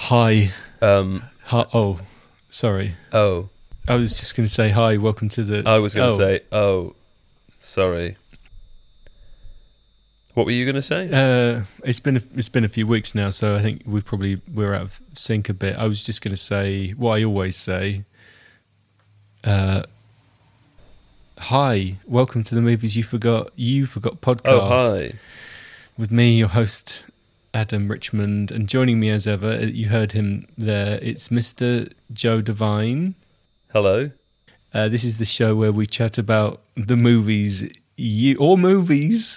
Hi. Um, Hi. Oh, sorry. oh, I was just going to say hi. Welcome to the. I was going to say, sorry. What were you going to say? It's been a few weeks now, so I think we're out of sync a bit. I was just going to say what I always say. Hi. Welcome to the Movies You Forgot podcast. Oh, hi. With me, your host, Adam Richmond, and joining me as ever, you heard him there, it's Mr. Joe Devine. Hello. This is the show where we chat about the movies, or movies,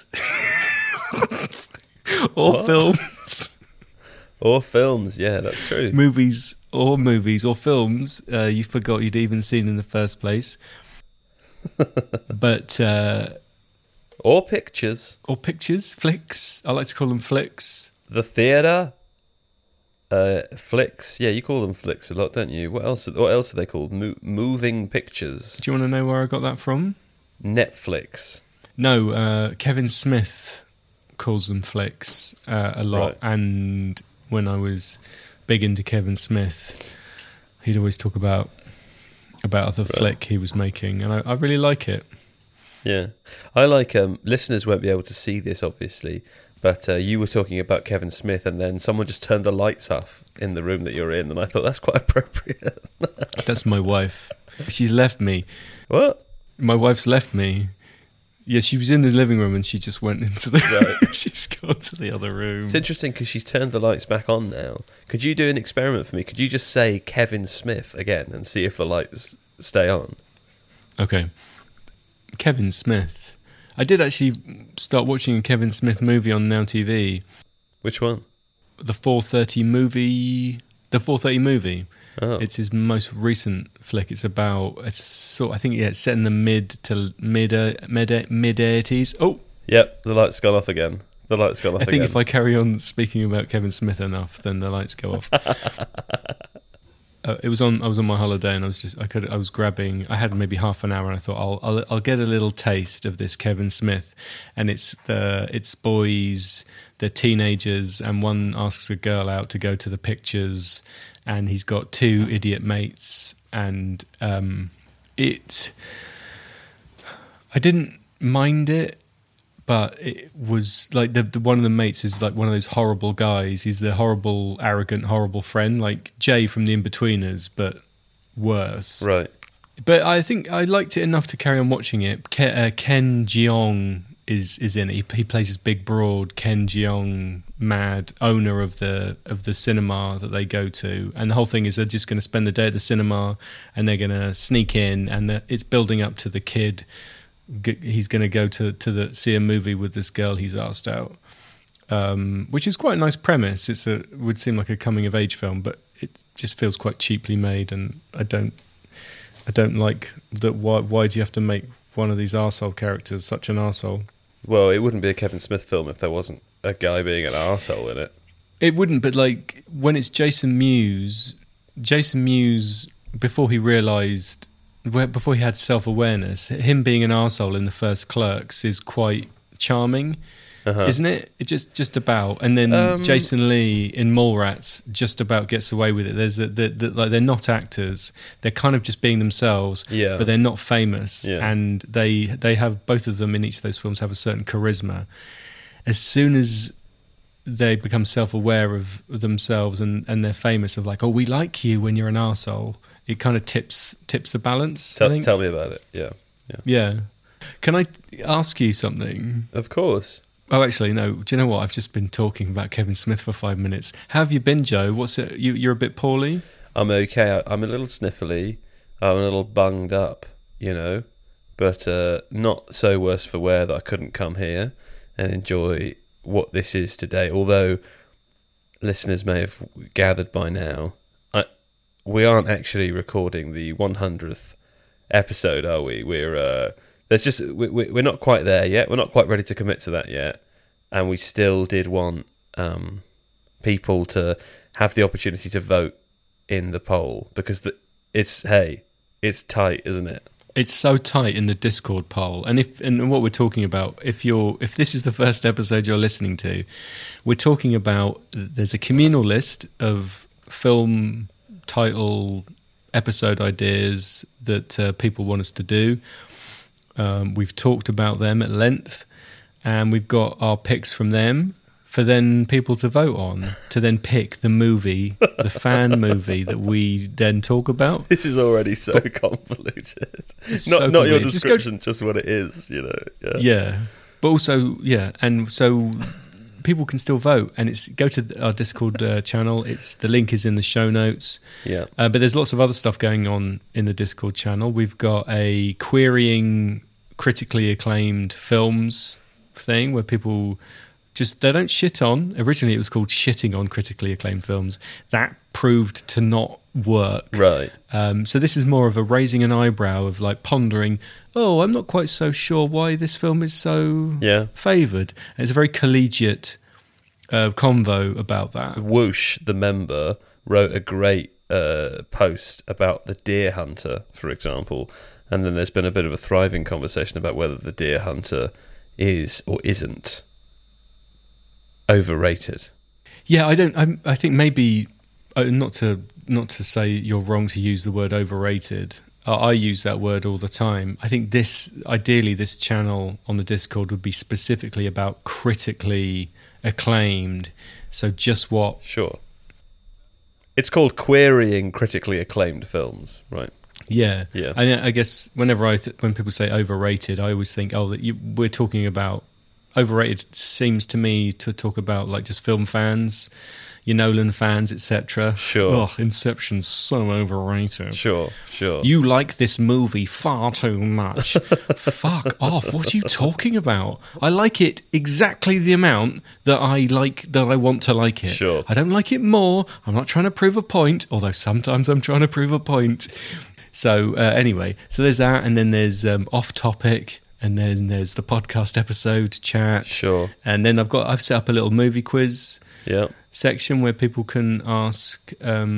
or What? films. Or films, yeah, that's true. movies or films you forgot you'd even seen in the first place. But... Or pictures. or pictures, flicks. I like to call them flicks. The theatre. Flicks. Yeah, you call them flicks a lot, don't you? What else are they called? Moving pictures. Do you want to know where I got that from? Netflix. No, Kevin Smith calls them flicks a lot. Right. And when I was big into Kevin Smith, he'd always talk about the flick he was making, and I really like it. Yeah. I like, listeners won't be able to see this, obviously, but you were talking about Kevin Smith, and then someone just turned the lights off in the room that you're in, and I thought that's quite appropriate. That's my wife. She's left me. What? My wife's left me. Yeah, she was in the living room and she just went into the... Right. She's gone to the other room. It's interesting because she's turned the lights back on now. Could you do an experiment for me? Could you just say Kevin Smith again and see if the lights stay on? Okay. Kevin Smith. I did actually start watching a Kevin Smith movie on Now TV. Which one? The 4:30 movie. The 4:30 movie. Oh, It's his most recent flick. It's set in the mid 80s. Oh, yep. The lights gone off again. I think if I carry on speaking about Kevin Smith enough, then the lights go off. I was on my holiday, and I was grabbing. I had maybe half an hour, and I thought I'll get a little taste of this Kevin Smith, and it's boys, they're teenagers, and one asks a girl out to go to the pictures, and he's got two idiot mates, and I didn't mind it. But it was like the one of the mates is like one of those horrible guys. He's the horrible, arrogant, horrible friend, like Jay from The Inbetweeners, but worse. Right. But I think I liked it enough to carry on watching it. Ken Jeong is in it. He plays this big, broad Ken Jeong, mad owner of the cinema that they go to, and the whole thing is they're just going to spend the day at the cinema, and they're going to sneak in, and it's building up to the kid. He's going to go to see a movie with this girl he's asked out, which is quite a nice premise. It would seem like a coming of age film, but it just feels quite cheaply made, and I don't like that. Why do you have to make one of these arsehole characters such an arsehole? Well, it wouldn't be a Kevin Smith film if there wasn't a guy being an arsehole in it. It wouldn't, but like when it's Jason Mewes, before he realised. Before he had self-awareness, him being an arsehole in the first Clerks is quite charming, isn't it? It just about, and then Jason Lee in Mallrats just about gets away with it. There's like they're not actors; they're kind of just being themselves, but they're not famous, and they have both of them in each of those films have a certain charisma. As soon as they become self-aware of themselves and they're famous, of like, oh, we like you when you're an arsehole. It kind of tips the balance. Tell me about it. Yeah. Can I ask you something? Of course. Oh, actually, no. Do you know what? I've just been talking about Kevin Smith for 5 minutes. How have you been, Joe? What's it? You're a bit poorly? I'm okay. I'm a little sniffly. I'm a little bunged up, but not so worse for wear that I couldn't come here and enjoy what this is today. Although listeners may have gathered by now, we aren't actually recording the 100th episode, are we? We're not quite there yet. We're not quite ready to commit to that yet, and we still did want people to have the opportunity to vote in the poll because it's tight, isn't it? It's so tight in the Discord poll, and what we're talking about, if this is the first episode you're listening to, we're talking about there's a communal list of film title episode ideas that people want us to do. We've talked about them at length, and we've got our picks from them for then people to vote on, to then pick the movie, the fan movie that we then talk about. This is already so convoluted. So not your convoluted. description, just what it is, you know. Yeah. But also, and so people can still vote, and go to our Discord channel. The link is in the show notes. Yeah. But there's lots of other stuff going on in the Discord channel. We've got a querying critically acclaimed films thing where people they don't shit on. Originally it was called shitting on critically acclaimed films. That proved to not work. Right. So this is more of a raising an eyebrow of like pondering, I'm not quite so sure why this film is so favoured. And it's a very collegiate convo about that. Whoosh, the member, wrote a great post about The Deer Hunter, for example. And then there's been a bit of a thriving conversation about whether The Deer Hunter is or isn't overrated. Yeah, I think maybe not to say you're wrong to use the word overrated. I use that word all the time. I think ideally this channel on the Discord would be specifically about critically acclaimed. So just what? Sure. It's called querying critically acclaimed films, right? Yeah. Yeah. And I guess whenever when people say overrated, I always think, we're talking about. Overrated seems to me to talk about like just film fans, your Nolan fans, etc. Sure. Oh, Inception's so overrated. Sure. You like this movie far too much. Fuck off. What are you talking about? I like it exactly the amount that I want to like it. Sure. I don't like it more. I'm not trying to prove a point, although sometimes I'm trying to prove a point. So anyway, so there's that, and then there's off topic. And then there's the podcast episode chat. Sure. And then I've set up a little movie quiz section where people can ask,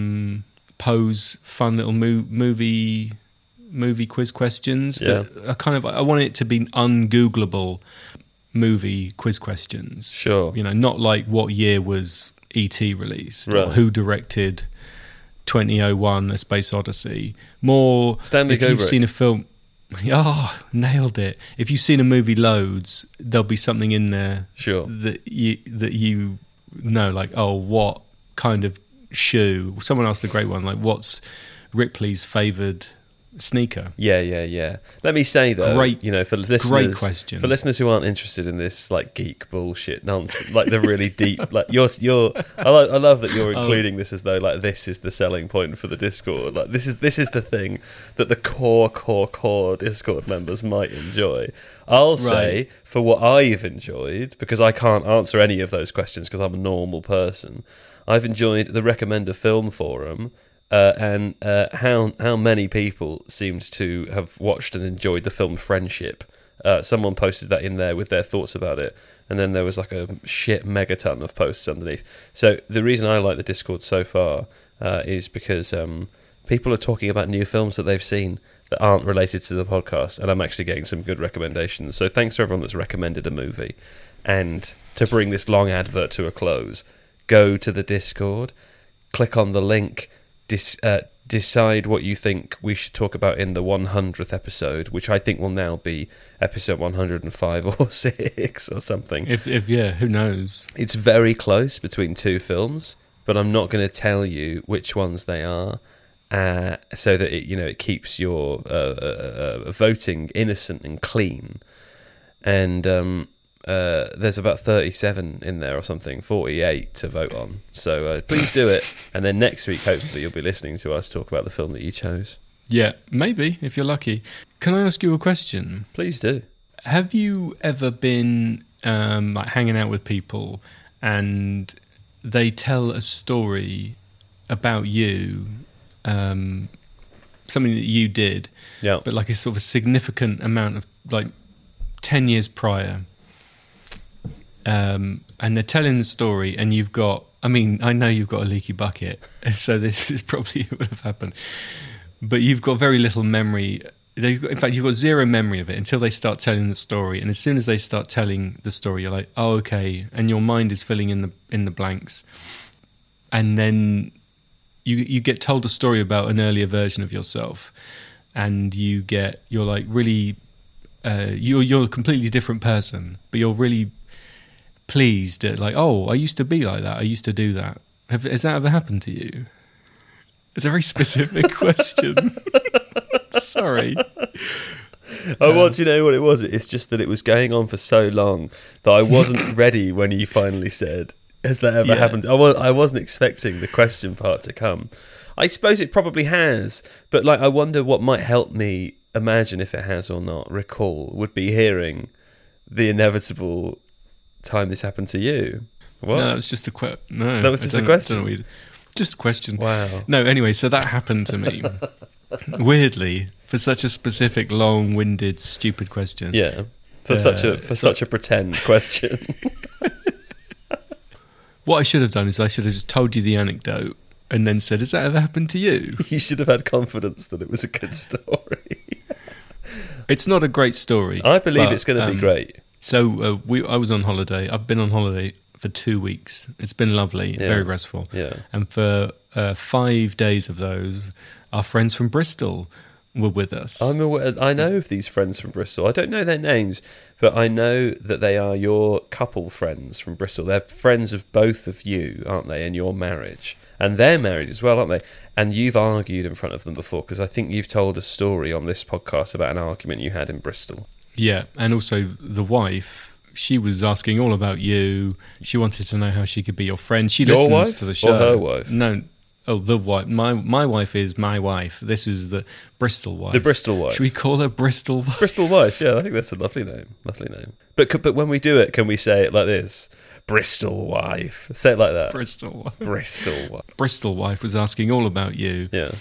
pose fun little movie quiz questions. That are I want it to be ungoogleable movie quiz questions. Sure. You know, not like what year was E.T. released or Right. who directed 2001: A Space Odyssey. More Stanley if you've Kubrick. seen a film. Oh, nailed it! If you've seen a movie loads, there'll be something in there Sure. that you know, like, what kind of shoe? Someone asked a great one, like, what's Ripley's favoured sneaker? Yeah. Let me say though, Great- for listeners, great question. For listeners who aren't interested in this like geek bullshit nonsense, like the really deep, like you're. I love that you're including this as though like this is the selling point for the Discord. Like this is the thing that the core Discord members might enjoy. I'll say for what I've enjoyed, because I can't answer any of those questions because I'm a normal person. I've enjoyed the Recommend a Film forum. And how many people seemed to have watched and enjoyed the film Friendship. Someone posted that in there with their thoughts about it, and then there was like a shit megaton of posts underneath. So the reason I like the Discord so far is because people are talking about new films that they've seen that aren't related to the podcast, and I'm actually getting some good recommendations. So thanks to everyone that's recommended a movie. And to bring this long advert to a close, go to the Discord, click on the link, decide what you think we should talk about in the 100th episode, which I think will now be episode 105 or 6 or something. If who knows? It's very close between two films, but I'm not going to tell you which ones they are, so that it keeps your voting innocent and clean. And there's about 37 in there or something, 48 to vote on. So please do it. And then next week, hopefully, you'll be listening to us talk about the film that you chose. Yeah, maybe, if you're lucky. Can I ask you a question? Please do. Have you ever been like hanging out with people and they tell a story about you, something that you did, but like a sort of a significant amount of like 10 years prior, and they're telling the story, and you've got, I know you've got a leaky bucket, so this is probably what would have happened, but you've got very little memory. In fact, you've got zero memory of it until they start telling the story, and as soon as they start telling the story, you're like, oh, okay, and your mind is filling in the blanks, and then you get told a story about an earlier version of yourself, and you're like really you're a completely different person, but you're really pleased at like, oh, I used to be like that. I used to do that. Has that ever happened to you? It's a very specific question. Sorry. Oh, well, do you know what it was? It's just that it was going on for so long that I wasn't ready when you finally said, has that ever happened? I wasn't expecting the question part to come. I suppose it probably has, but like I wonder what might help me imagine if it has or not, recall, would be hearing the inevitable time this happened to you. What? No, it's just a question. No, that was just a question. Just a question. Wow. No, anyway, so that happened to me. Weirdly, for such a specific, long-winded, stupid question. Yeah, for such a pretend question. What I should have done is I should have just told you the anecdote and then said, has that ever happened to you? You should have had confidence that it was a good story. It's not a great story. I believe it's going to be great. So I was on holiday. I've been on holiday for 2 weeks. It's been lovely, very restful. Yeah. And for 5 days of those, our friends from Bristol were with us. I'm aware. I know of these friends from Bristol. I don't know their names, but I know that they are your couple friends from Bristol. They're friends of both of you, aren't they, in your marriage? And they're married as well, aren't they? And you've argued in front of them before, because I think you've told a story on this podcast about an argument you had in Bristol. Yeah, and also the wife, she was asking all about you. She wanted to know how she could be your friend. She listens wife to the show. or her wife? No. Oh, the wife. My wife is my wife. This is the Bristol wife. The Bristol wife. Should we call her Bristol wife? Bristol wife, yeah, I think that's a lovely name. Lovely name. But when we do it, can we say it like this? Bristol wife. Say it like that. Bristol wife. Bristol wife. Bristol wife was asking all about you. Yeah.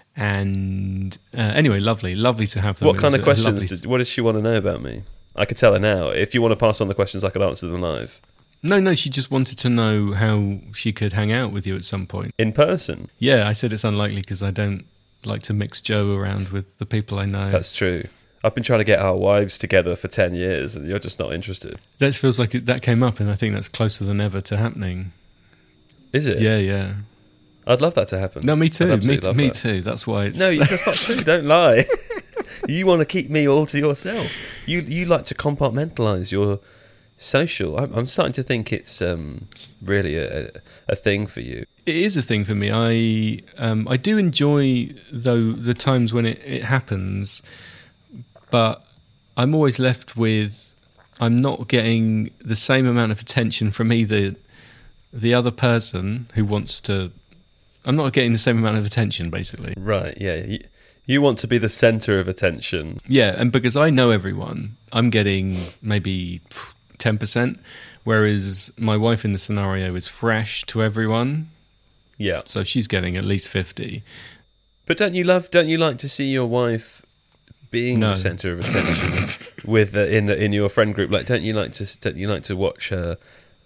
And anyway, lovely to have them. What kind of questions? What did she want to know about me? I could tell her now. If you want to pass on the questions, I could answer them live. No, she just wanted to know how she could hang out with you at some point. In person? Yeah, I said it's unlikely because I don't like to mix Joe around with the people I know. That's true. I've been trying to get our wives together for 10 years and you're just not interested. That feels like that came up, and I think that's closer than ever to happening. Is it? Yeah. I'd love that to happen. No, me too. Me that. too. That's why it's... No, that's not true. Don't lie. You want to keep me all to yourself. You like to compartmentalize your social. I'm starting to think it's really a thing for you. It is a thing for me. I do enjoy, though, the times when it happens, but I'm always left with, I'm not getting the same amount of attention from either the other person who wants to... I'm not getting the same amount of attention, basically. Right, yeah. You want to be the centre of attention. Yeah, and because I know everyone, I'm getting maybe 10%, whereas my wife in the scenario is fresh to everyone. Yeah. So she's getting at least 50. But don't you like to see your wife being the centre of attention with in your friend group? Like, don't you like to watch her?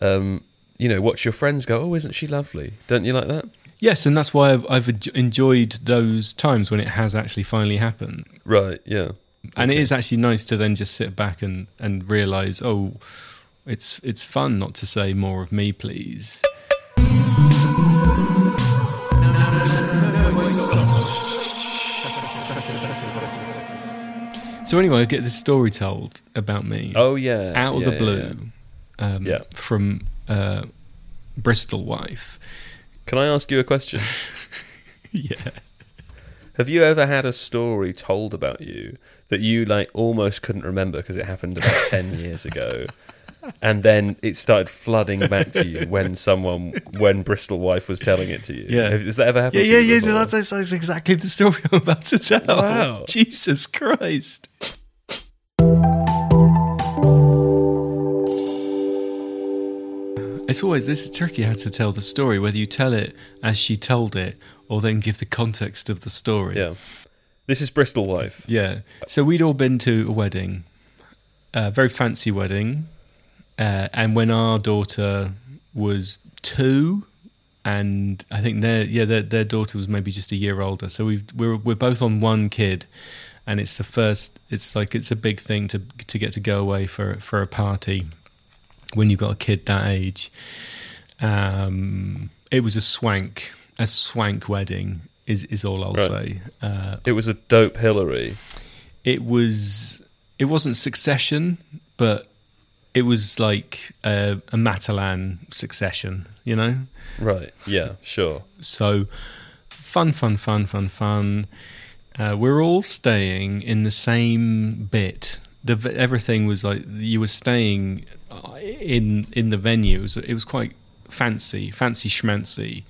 Watch your friends go, oh, isn't she lovely? Don't you like that? Yes, and that's why I've enjoyed those times when it has actually finally happened. Right. Yeah. And it is actually nice to then just sit back and realise, oh, it's fun not to say more of me, please. So anyway, I get this story told about me. Oh yeah, out of the blue, from Bristol wife. Can I ask you a question? Yeah. Have you ever had a story told about you that you almost couldn't remember because it happened about 10 years ago, and then it started flooding back to you when Bristol wife was telling it to you? Yeah. Has that ever happened to you before? Yeah, that's exactly the story I'm about to tell. Wow. Jesus Christ. It's always, this is tricky how to tell the story, whether you tell it as she told it or then give the context of the story. Yeah. This is Bristol wife. Yeah. So we'd all been to a wedding, a very fancy wedding, and when our daughter was 2, and I think their daughter was maybe just a year older, so we're both on one kid, and it's a big thing to get to go away for a party when you've got a kid that age. It was a swank, a swank wedding is all I'll say. It was a dope Hillary. It wasn't Succession, but it was like a Matalan Succession, you know? Right, yeah, sure. So fun. We're all staying in the same bit. Everything was like you were staying in the venue. It was quite fancy schmancy.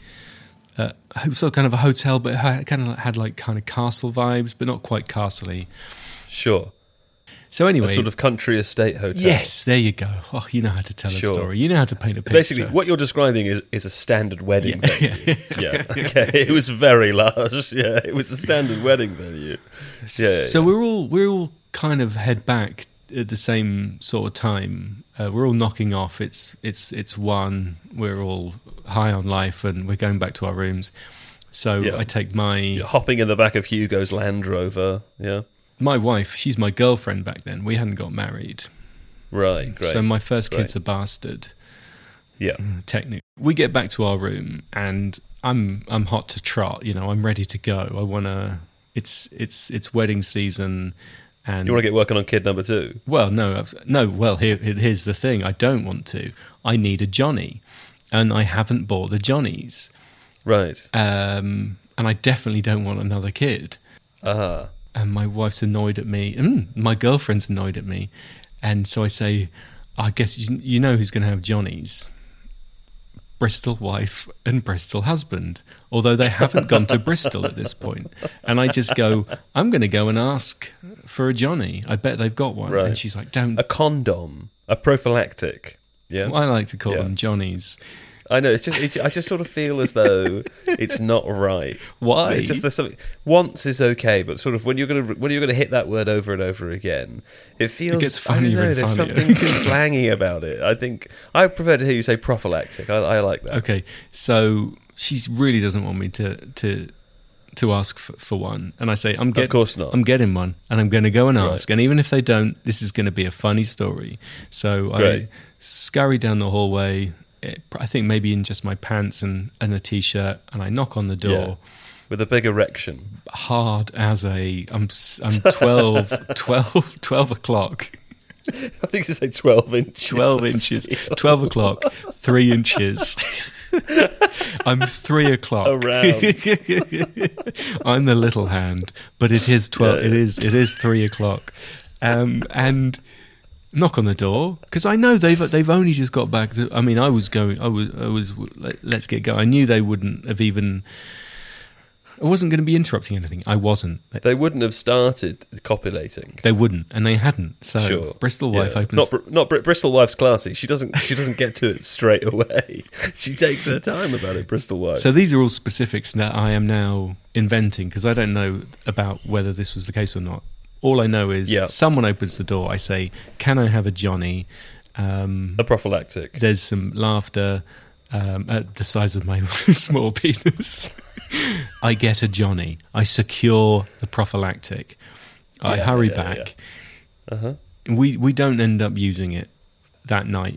It was kind of a hotel, but it kind of had like kind of castle vibes, but not quite castle-y. Sure. So anyway, a sort of country estate hotel. Yes, there you go. Oh, you know how to tell a story. You know how to paint a picture. Basically, what you're describing is a standard wedding venue. Yeah. Okay. It was very large. Yeah. It was a standard wedding venue. Yeah. So we're all kind of head back at the same sort of time. We're all knocking off. It's 1. We're all high on life, and we're going back to our rooms. So I take You're hopping in the back of Hugo's Land Rover. Yeah. My wife, she's my girlfriend back then. We hadn't got married. Right, great. So my first kid's a bastard. Yeah. Technically. We get back to our room and I'm hot to trot, you know, I'm ready to go. I wanna it's wedding season and you want to get working on kid number 2? Well, here's the thing. I don't want to. I need a Johnny. And I haven't bought the Johnnies. Right. And I definitely don't want another kid. Uh-huh. And my wife's annoyed at me. My girlfriend's annoyed at me. And so I say, I guess you know who's going to have Johnnies. Bristol wife and Bristol husband. Although they haven't gone to Bristol at this point. And I just go, I'm going to go and ask for a Johnny. I bet they've got one. Right. And she's like, don't. A condom. A prophylactic. Yeah. Well, I like to call them Johnnies. I know. I just sort of feel as though it's not right. Why? It's just there's something. Once is okay, but sort of when you're gonna hit that word over and over again, it feels. It gets funnier and there's funnier. something too slangy about it. I think I prefer to hear you say prophylactic. I like that. Okay, so she really doesn't want me to ask for one, and I say Of course not. I'm getting one, and I'm going to go and ask. Right. And even if they don't, this is going to be a funny story. So Great. I scurry down the hallway. I think maybe in just my pants and a t-shirt, and I knock on the door with a big erection, hard as I'm 12 o'clock. I think you say 12 inches. 12 inches. 12 o'clock, 3 inches. I'm 3 o'clock. Around. I'm the little hand, but it is 12. Yeah. It is 3 o'clock, and knock on the door because I know they've only just got back. I mean, I was let's get going. I knew they wouldn't have even. I wasn't going to be interrupting anything. I wasn't. They wouldn't have started copulating. They wouldn't, and they hadn't. So sure. Bristol wife opens. Not Bristol wife's classy. She doesn't get to it straight away. She takes her time about it. Bristol wife. So these are all specifics that I am now inventing because I don't know about whether this was the case or not. All I know is someone opens the door. I say, "Can I have a Johnny?" A prophylactic. There's some laughter at the size of my small penis. I get a Johnny. I secure the prophylactic. I hurry back. Yeah. Uh-huh. We don't end up using it that night.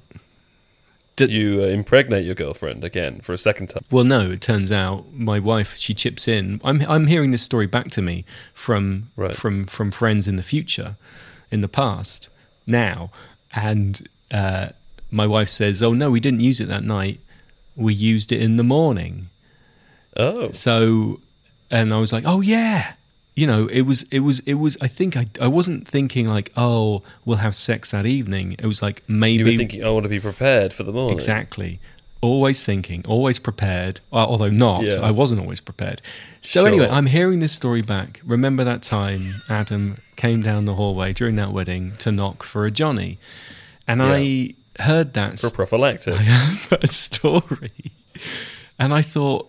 You impregnate your girlfriend again for a second time. Well, no. It turns out my wife, she chips in. I'm hearing this story back to me from friends in the future, in the past, now, and my wife says, "Oh no, we didn't use it that night. We used it in the morning." Oh. So, and I was like, "Oh yeah." You know, it was. I think I wasn't thinking like, oh, we'll have sex that evening. It was like maybe you were thinking, I want to be prepared for the morning. Exactly. Always thinking, always prepared. Although not, I wasn't always prepared. So anyway, I'm hearing this story back. Remember that time Adam came down the hallway during that wedding to knock for a Johnny, and I heard that for prophylactic. I heard that story, and I thought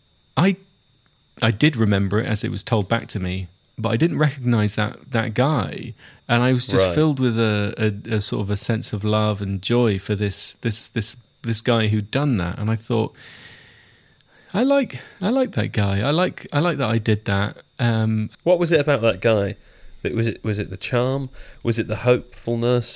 I did remember it as it was told back to me, but I didn't recognise that guy, and I was just filled with a sort of a sense of love and joy for this guy who'd done that, and I thought, I like that guy. I like that I did that. What was it about that guy? Was it the charm? Was it the hopefulness?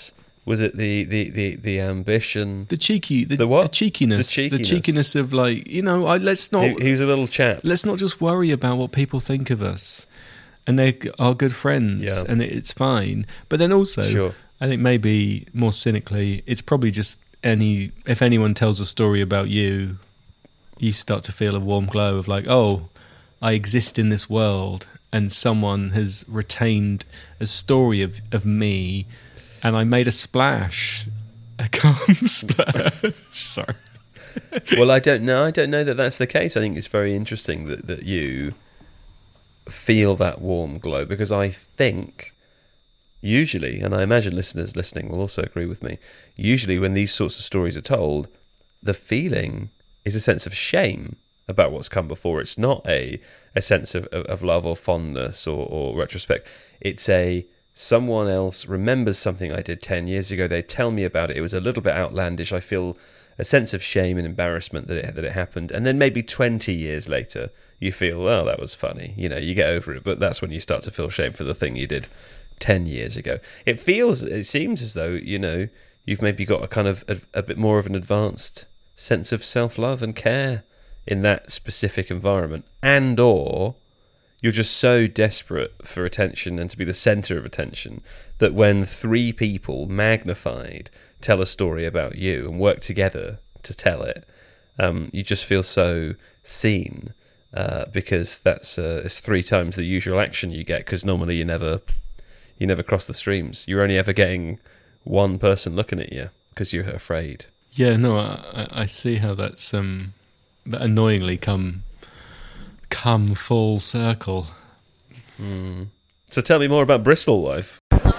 Was it the ambition? The cheeky, The what? The cheekiness, The cheekiness. of like, let's not. He was a little chap. Let's not just worry about what people think of us, and they are good friends, Yeah. and it's fine. But then also, Sure. I think maybe more cynically, it's probably just if anyone tells a story about you, you start to feel a warm glow of like, oh, I exist in this world, and someone has retained a story of me, and I made a splash, a calm splash. Sorry. Well, I don't know that that's the case. I think it's very interesting that you feel that warm glow, because I think usually, and I imagine listeners listening will also agree with me, usually when these sorts of stories are told, the feeling is a sense of shame about what's come before. It's not a sense of love or fondness or retrospect. It's someone else remembers something I did 10 years ago. They tell me about it. It was a little bit outlandish. I feel a sense of shame and embarrassment that it happened. And then maybe 20 years later, you feel, oh, that was funny. You get over it. But that's when you start to feel shame for the thing you did 10 years ago. It seems as though, you've maybe got a kind of a bit more of an advanced sense of self-love and care in that specific environment, and or you're just so desperate for attention and to be the center of attention that when 3 people magnified tell a story about you and work together to tell it, you just feel so seen, because it's 3 times the usual action you get, because normally you never cross the streams. You're only ever getting one person looking at you because you're afraid. Yeah, no, I see how that's that annoyingly come full circle. So tell me more about Bristol Life.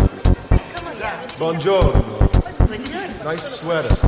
Buongiorno. Nice sweater.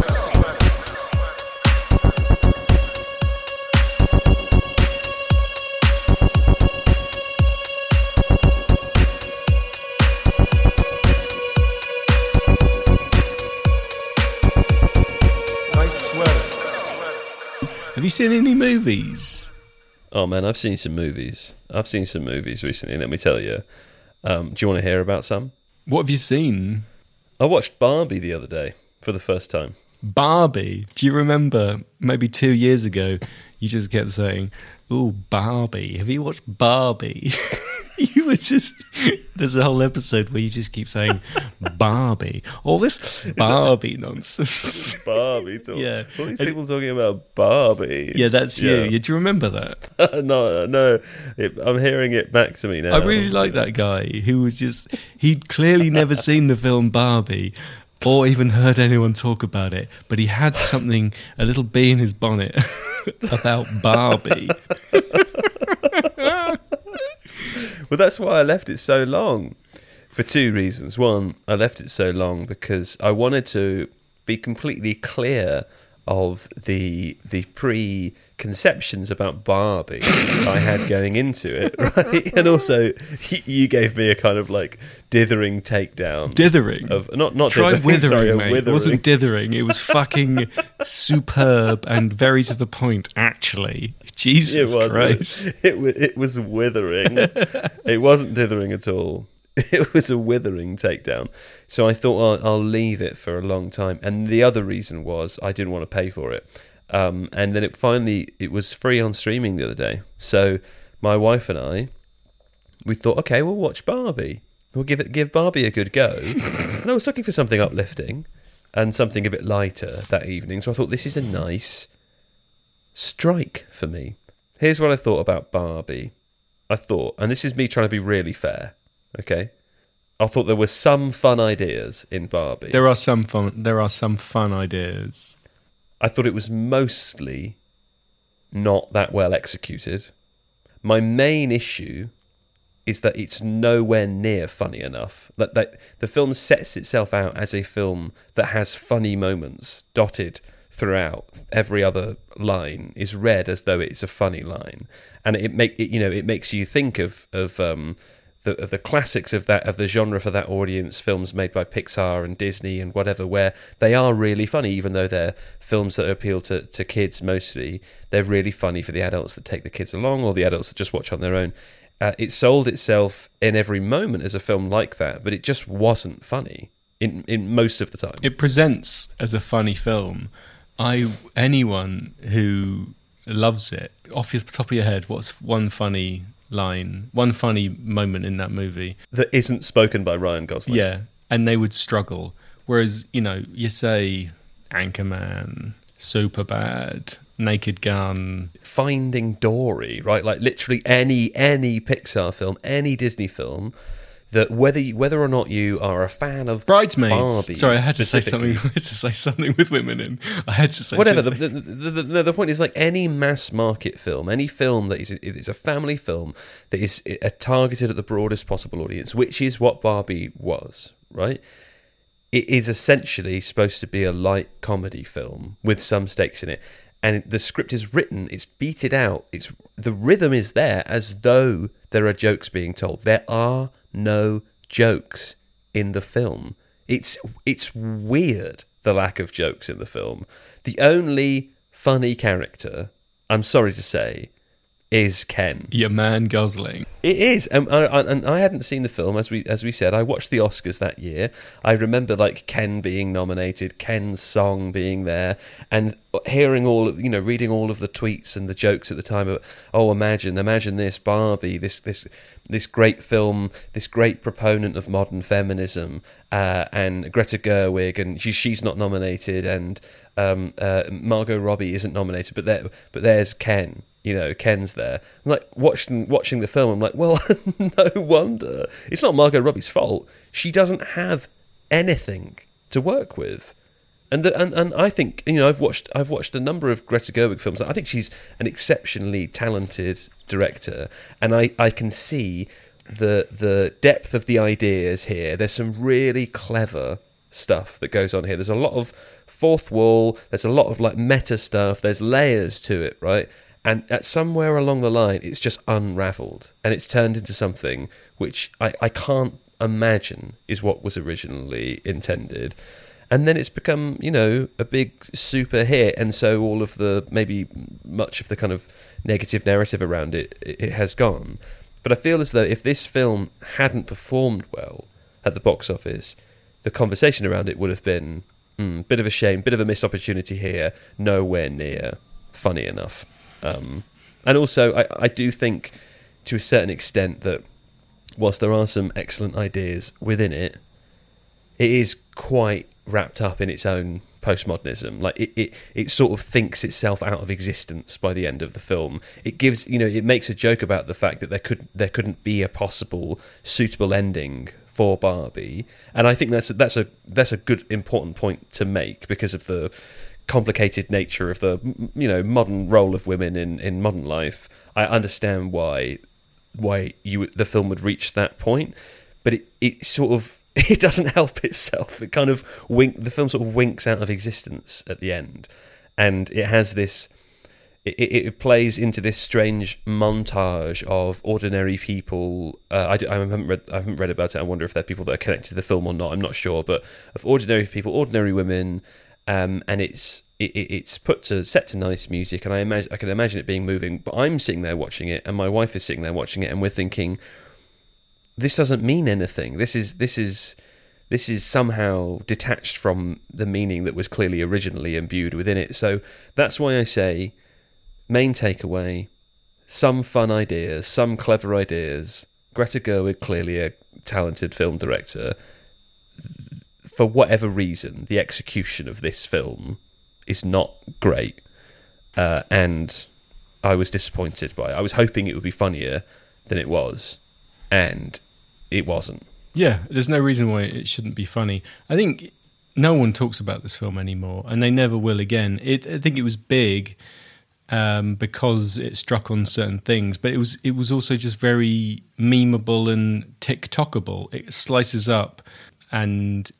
Have you seen any movies? Oh man, I've seen some movies. Recently, let me tell you. Do you want to hear about some? What have you seen? I watched Barbie the other day for the first time. Barbie? Do you remember maybe 2 years ago you just kept saying, "Ooh, Barbie. Have you watched Barbie?" You were just... There's a whole episode where you just keep saying, Barbie. All this Barbie nonsense. Barbie talk. Yeah. All these people talking about Barbie. Yeah, that's you. Yeah, do you remember that? No. I'm hearing it back to me now. I really like that guy who was just... He'd clearly never seen the film Barbie or even heard anyone talk about it, but he had something, a little bee in his bonnet about Barbie. Well, that's why I left it so long, for 2 reasons. One, I left it so long because I wanted to be completely clear of the preconceptions about Barbie I had going into it, right? And also, you gave me a kind of like dithering takedown. Dithering? Of, not Try dithering, withering, sorry, mate. withering. It wasn't dithering. It was fucking superb and very to the point, actually. Jesus Christ. It was withering. It wasn't dithering at all. It was a withering takedown. So I thought, I'll leave it for a long time. And the other reason was I didn't want to pay for it. And then it was free on streaming the other day. So my wife and I, we thought, okay, we'll watch Barbie. We'll give Barbie a good go. And I was looking for something uplifting and something a bit lighter that evening. So I thought, this is a nice strike for me. Here's what I thought about Barbie. I thought, and this is me trying to be really fair, okay? I thought there were some fun ideas in Barbie. There are some fun ideas. I thought it was mostly not that well executed. My main issue is that it's nowhere near funny enough. That the film sets itself out as a film that has funny moments dotted throughout. Every other line is read as though it's a funny line, and it makes you think of the classics of the genre for that audience, films made by Pixar and Disney and whatever, where they are really funny, even though they're films that appeal to kids mostly. They're really funny for the adults that take the kids along, or the adults that just watch on their own. It sold itself in every moment as a film like that, but it just wasn't funny. in most of the time. It presents as a funny film. Anyone who loves it, off the top of your head, what's one funny line, one funny moment in that movie that isn't spoken by Ryan Gosling? Yeah, and they would struggle. Whereas, you say Anchorman, Superbad, Naked Gun, Finding Dory, right? Like literally any Pixar film, any Disney film, that whether or not you are a fan of Bridesmaids. Barbie, Sorry, I had to say something. I had to say something with women in. I had to say whatever. something. The point is, like any mass market film, any film that is a family film that is targeted at the broadest possible audience, which is what Barbie was, right? It is essentially supposed to be a light comedy film with some stakes in it. And the script is written, it's beated out, the rhythm is there as though there are jokes being told. There are no jokes in the film. It's weird, the lack of jokes in the film. The only funny character, I'm sorry to say, is Ken. Your man Gosling. It is, and I hadn't seen the film, as we said. I watched the Oscars that year. I remember like Ken being nominated, Ken's song being there, and hearing reading all of the tweets and the jokes at the time of, oh, imagine this Barbie, this great film, this great proponent of modern feminism, and Greta Gerwig, and she's not nominated, and Margot Robbie isn't nominated, but there's Ken. Ken's there. I'm like watching the film. I'm like, well, no wonder. It's not Margot Robbie's fault. She doesn't have anything to work with. And I think I've watched a number of Greta Gerwig films. I think she's an exceptionally talented director, and I can see the depth of the ideas here. There's some really clever stuff that goes on here. There's a lot of fourth wall. There's a lot of like meta stuff. There's layers to it, right? And at somewhere along the line, it's just unravelled, and it's turned into something which I can't imagine is what was originally intended. And then it's become, a big super hit, and so all of much of the kind of negative narrative around it has gone. But I feel as though if this film hadn't performed well at the box office, the conversation around it would have been, bit of a shame, bit of a missed opportunity here, nowhere near funny enough. And also, I do think, to a certain extent, that whilst there are some excellent ideas within it, it is quite wrapped up in its own postmodernism. Like it sort of thinks itself out of existence by the end of the film. It gives, it makes a joke about the fact that there couldn't be a possible suitable ending for Barbie, and I think that's a good important point to make because of the complicated nature of the modern role of women in modern life. I understand why the film would reach that point, but it sort of it doesn't help itself. It kind of the film sort of winks out of existence at the end, and it has this. It plays into this strange montage of ordinary people. I haven't read about it. I wonder if they're people that are connected to the film or not. I'm not sure, but of ordinary people, ordinary women. And it's set to nice music, and I can imagine it being moving. But I'm sitting there watching it, and my wife is sitting there watching it, and we're thinking, this doesn't mean anything. This is somehow detached from the meaning that was clearly originally imbued within it. So that's why I say, main takeaway: some fun ideas, some clever ideas. Greta Gerwig, clearly a talented film director. For whatever reason, the execution of this film is not great, and I was disappointed by it. I was hoping it would be funnier than it was, and it wasn't. Yeah, there's no reason why it shouldn't be funny. I think no one talks about this film anymore, and they never will again. I think it was big because it struck on certain things, but it was also just very memeable and TikTokable. It slices up and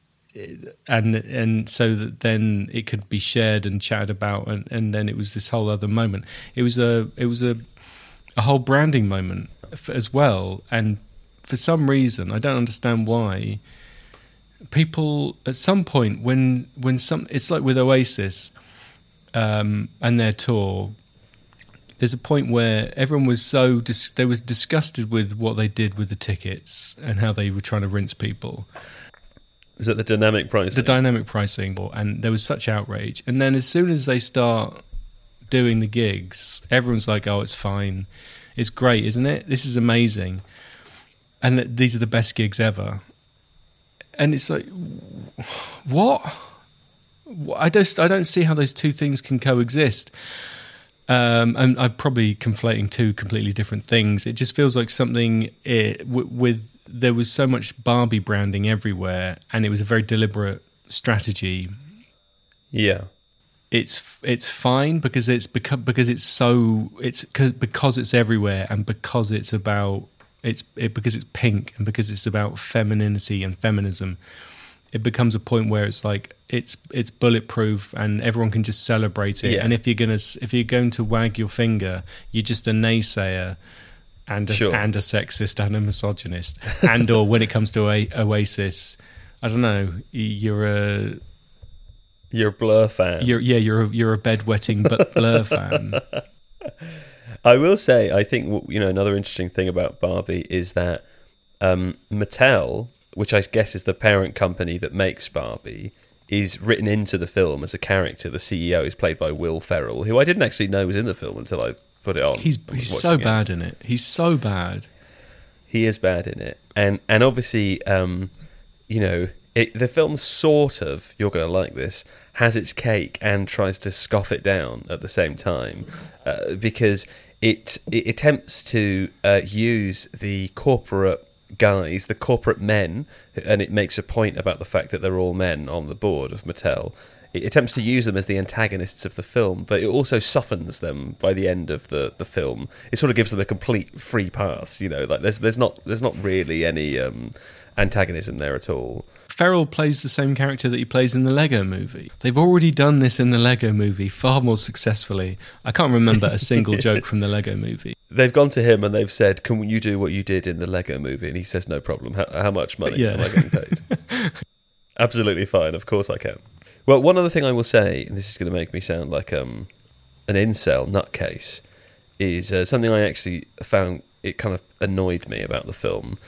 so that then it could be shared and chatted about, and then it was this whole other moment. It was a whole branding moment as well, and for some reason I don't understand why people at some point when it's like with Oasis and their tour. There's a point where everyone was they was disgusted with what they did with the tickets and how they were trying to rinse people. Is that the dynamic pricing? The dynamic pricing, and there was such outrage. And then as soon as they start doing the gigs, everyone's like, "Oh, it's fine, it's great, isn't it? This is amazing, and these are the best gigs ever." And it's like, what? I don't see how those two things can coexist. And I'm probably conflating two completely different things. It just feels like something with there was so much Barbie branding everywhere, and it was a very deliberate strategy. Yeah, it's fine because it's everywhere, and because it's about because it's pink, and because it's about femininity and feminism. It becomes a point where it's like it's bulletproof and everyone can just celebrate it. Yeah. And if you're going to wag your finger, you're just a naysayer and a sexist and a misogynist. And or when it comes to Oasis, I don't know, you're a Blur fan. You're a bedwetting but Blur fan. I will say, I think another interesting thing about Barbie is that Mattel, which I guess is the parent company that makes Barbie, is written into the film as a character. The CEO is played by Will Ferrell, who I didn't actually know was in the film until I put it on. He's so bad in it. He's so bad. He is bad in it. And obviously, the film sort of, you're going to like this, has its cake and tries to scoff it down at the same time, because it attempts to use the corporate guys, the corporate men, and it makes a point about the fact that they're all men on the board of Mattel. It attempts to use them as the antagonists of the film, but it also softens them by the end of the film. It sort of gives them a complete free pass, like there's not really any antagonism there at all. Ferrell plays the same character that he plays in the Lego Movie. They've already done this in the Lego Movie far more successfully. I can't remember a single joke from the Lego Movie. They've gone to him and they've said, "Can you do what you did in the Lego Movie?" And he says, "No problem. How much money am I getting paid?" Absolutely fine. Of course I can. Well, one other thing I will say, and this is going to make me sound like an incel nutcase, is something I actually found it kind of annoyed me about the film.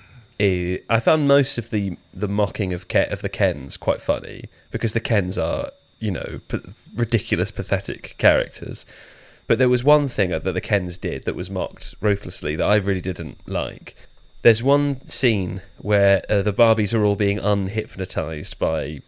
I found most of the mocking of the Kens quite funny, because the Kens are, ridiculous, pathetic characters. But there was one thing that the Kens did that was mocked ruthlessly that I really didn't like. There's one scene where the Barbies are all being unhypnotized by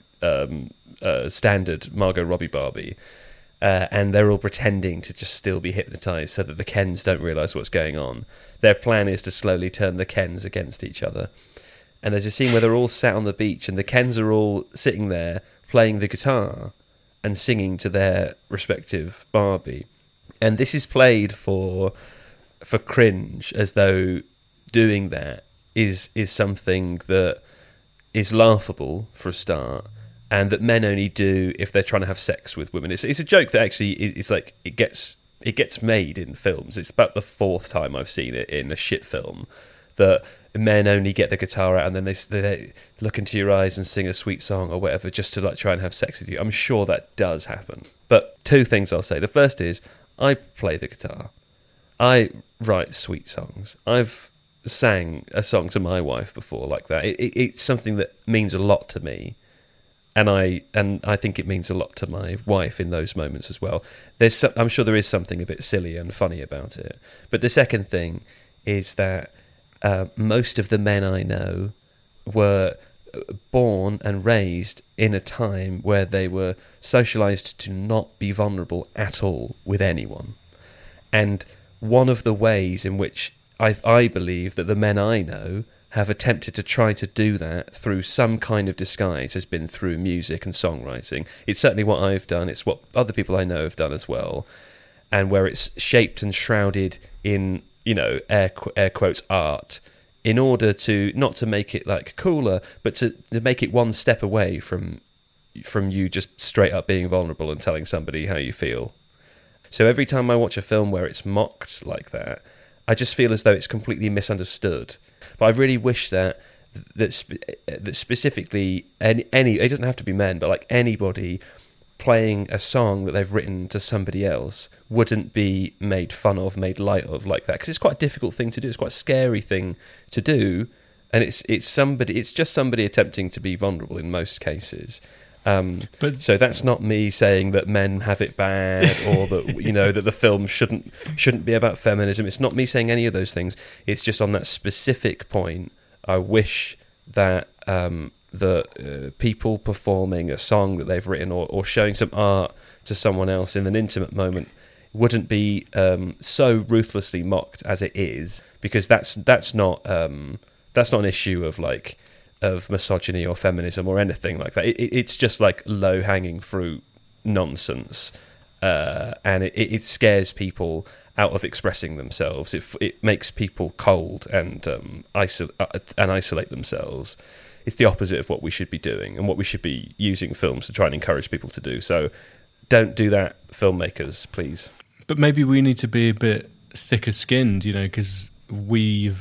standard Margot Robbie Barbie, and they're all pretending to just still be hypnotized so that the Kens don't realise what's going on. Their plan is to slowly turn the Kens against each other. And there's a scene where they're all sat on the beach and the Kens are all sitting there playing the guitar and singing to their respective Barbie. And this is played for cringe, as though doing that is something that is laughable for a start, and that men only do if they're trying to have sex with women. It's a joke that actually is like it gets made in films. It's about the fourth time I've seen it in a shit film, that men only get the guitar out and then they look into your eyes and sing a sweet song or whatever just to try and have sex with you. I'm sure that does happen. But two things I'll say. The first is, I play the guitar. I write sweet songs. I've sang a song to my wife before like that. It's something that means a lot to me. And I think it means a lot to my wife in those moments as well. I'm sure there is something a bit silly and funny about it. But the second thing is that most of the men I know were born and raised in a time where they were socialised to not be vulnerable at all with anyone. And one of the ways in which I believe that the men I know have attempted to try to do that through some kind of disguise has been through music and songwriting. It's certainly what I've done. It's what other people I know have done as well. And where it's shaped and shrouded in, air quotes, art, in order to, not to make it like cooler, but to make it one step away from you just straight up being vulnerable and telling somebody how you feel. So every time I watch a film where it's mocked like that, I just feel as though it's completely misunderstood. But I really wish that specifically any it doesn't have to be men, but like anybody playing a song that they've written to somebody else wouldn't be made fun of, made light of like that, because it's quite a difficult thing to do. It's quite a scary thing to do, and it's just somebody attempting to be vulnerable in most cases. But so that's not me saying that men have it bad, or that that the film shouldn't be about feminism. It's not me saying any of those things. It's just on that specific point. I wish that the people performing a song that they've written, or showing some art to someone else in an intimate moment, wouldn't be so ruthlessly mocked as it is, because that's not an issue of misogyny or feminism or anything like that. It's just like low-hanging fruit nonsense, and it scares people out of expressing themselves. It makes people cold and isolate themselves. It's the opposite of what we should be doing and what we should be using films to try and encourage people to do. So don't do that, filmmakers, please. But maybe we need to be a bit thicker skinned, because we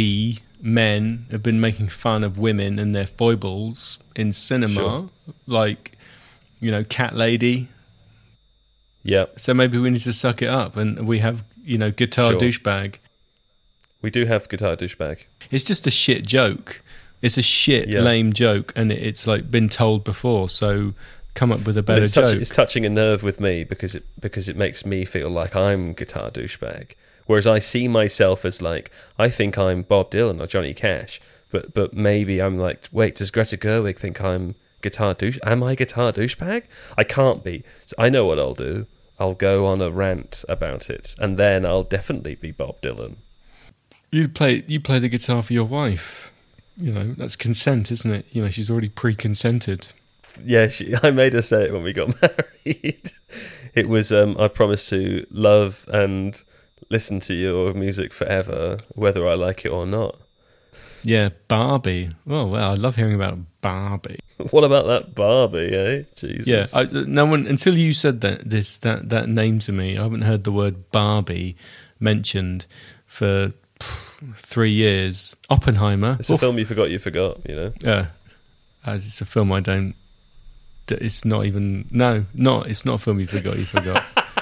men have been making fun of women and their foibles in cinema, Sure. like, Cat Lady. Yeah, So maybe we need to suck it up, and we have, Guitar Sure. Douchebag. we do have Guitar Douchebag. It's just a shit joke. It's a shit, Yeah. lame joke, and it's like been told before. So come up with a better joke. It's touching a nerve with me because it makes me feel like I'm Guitar Douchebag. Whereas I see myself as like, I think I'm Bob Dylan or Johnny Cash, but maybe I'm like, wait, does Greta Gerwig think I'm Guitar Douche? Am I Guitar Douchebag? I can't be. So I know what I'll do. I'll go on a rant about it, and then I'll definitely be Bob Dylan. You play the guitar for your wife. That's consent, isn't it? She's already pre-consented. Yeah, I made her say it when we got married. It was, I promise to love and listen to your music forever, whether I like it or not. Yeah, Barbie. Oh, well, I love hearing about Barbie. What about that Barbie, eh? Jesus. Yeah, no one until you said that name to me. I haven't heard the word Barbie mentioned for 3 years. Oppenheimer. It's a film you forgot, Yeah, it's a film I don't. It's not even. No, it's not a film you forgot. You forgot.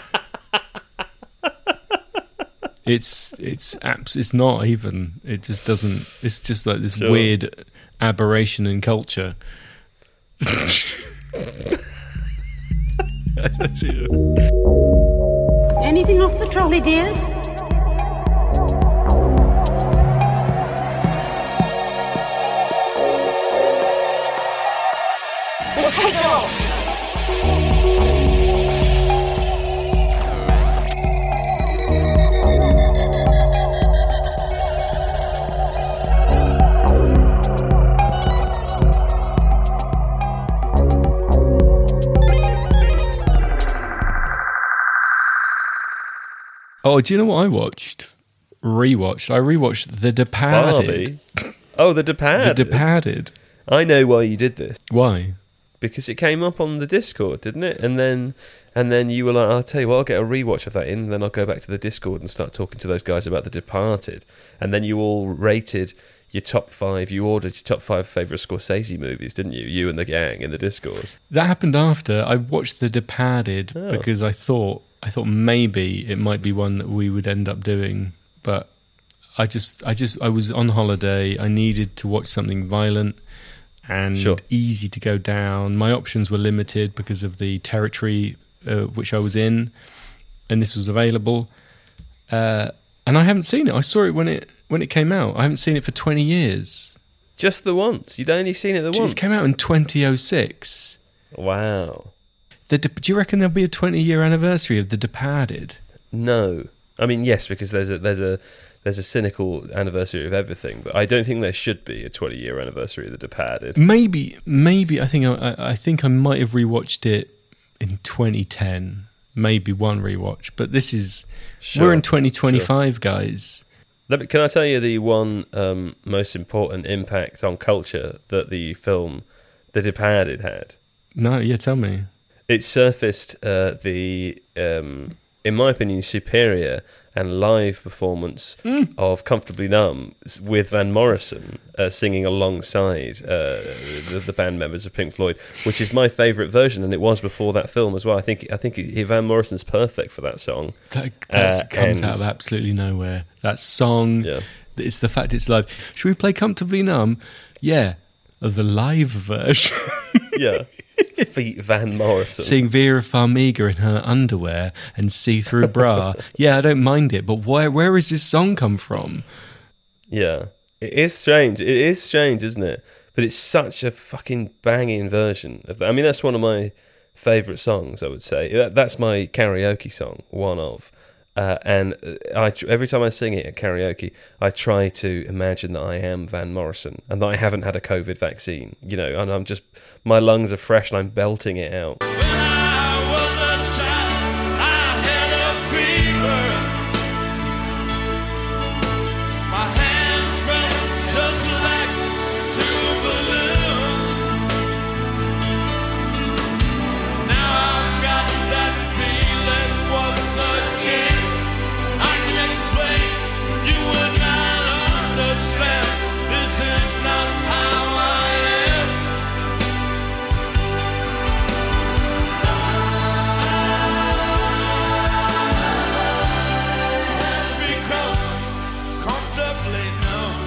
It's not even. It just doesn't. It's just like this Sure. weird aberration in culture. Anything off the trolley, dears? Oh, do you know what I watched? I rewatched The Departed. Barbie? Oh, The Departed. The Departed. I know why you did this. Why? Because it came up on the Discord, didn't it? And then you were like, I'll tell you what, I'll get a rewatch of that in, and then I'll go back to the Discord and start talking to those guys about The Departed. And then you all rated your top 5, you ordered your top 5 favourite Scorsese movies, didn't you? You and the gang in the Discord. That happened after I watched The Departed because I thought maybe it might be one that we would end up doing, but I was on holiday. I needed to watch something violent and Sure. easy to go down. My options were limited because of the territory which I was in, and this was available. And I haven't seen it. I saw it when it came out. I haven't seen it for 20 years. Just the once. You'd only seen it the once. It came out in 2006. Wow. Do you reckon there'll be a 20-year anniversary of The Departed? No. I mean, yes, because there's a cynical anniversary of everything, but I don't think there should be a 20-year anniversary of The Departed. Maybe. I think I might have rewatched it in 2010. Maybe one rewatch, but this is we're in 2025, guys. Can I tell you the one most important impact on culture that the film The Departed had? No, yeah, tell me. It surfaced in my opinion, superior and live performance of Comfortably Numb with Van Morrison singing alongside the band members of Pink Floyd, which is my favourite version, and it was before that film as well. I think Van Morrison's perfect for that song. That comes and- out of absolutely nowhere. That song, Yeah. It's the fact it's live. Should we play Comfortably Numb? Yeah, the live version. Yeah. Feet Van Morrison. Seeing Vera Farmiga in her underwear and see-through bra. Yeah, I don't mind it, but where has this song come from? Yeah. It is strange. It is strange, isn't it? But it's such a fucking banging version of that. I mean, that's one of my favourite songs, I would say. That's my karaoke song, one of. And every time I sing it at karaoke, I try to imagine that I am Van Morrison and that I haven't had a COVID vaccine, you know, and I'm just, my lungs are fresh and I'm belting it out. When I was a child, I had a fever. My hands felt just like two balloons. Now I've got that feeling once again. I can explain, you would not understand. This is not how I am. Become comfortably numb.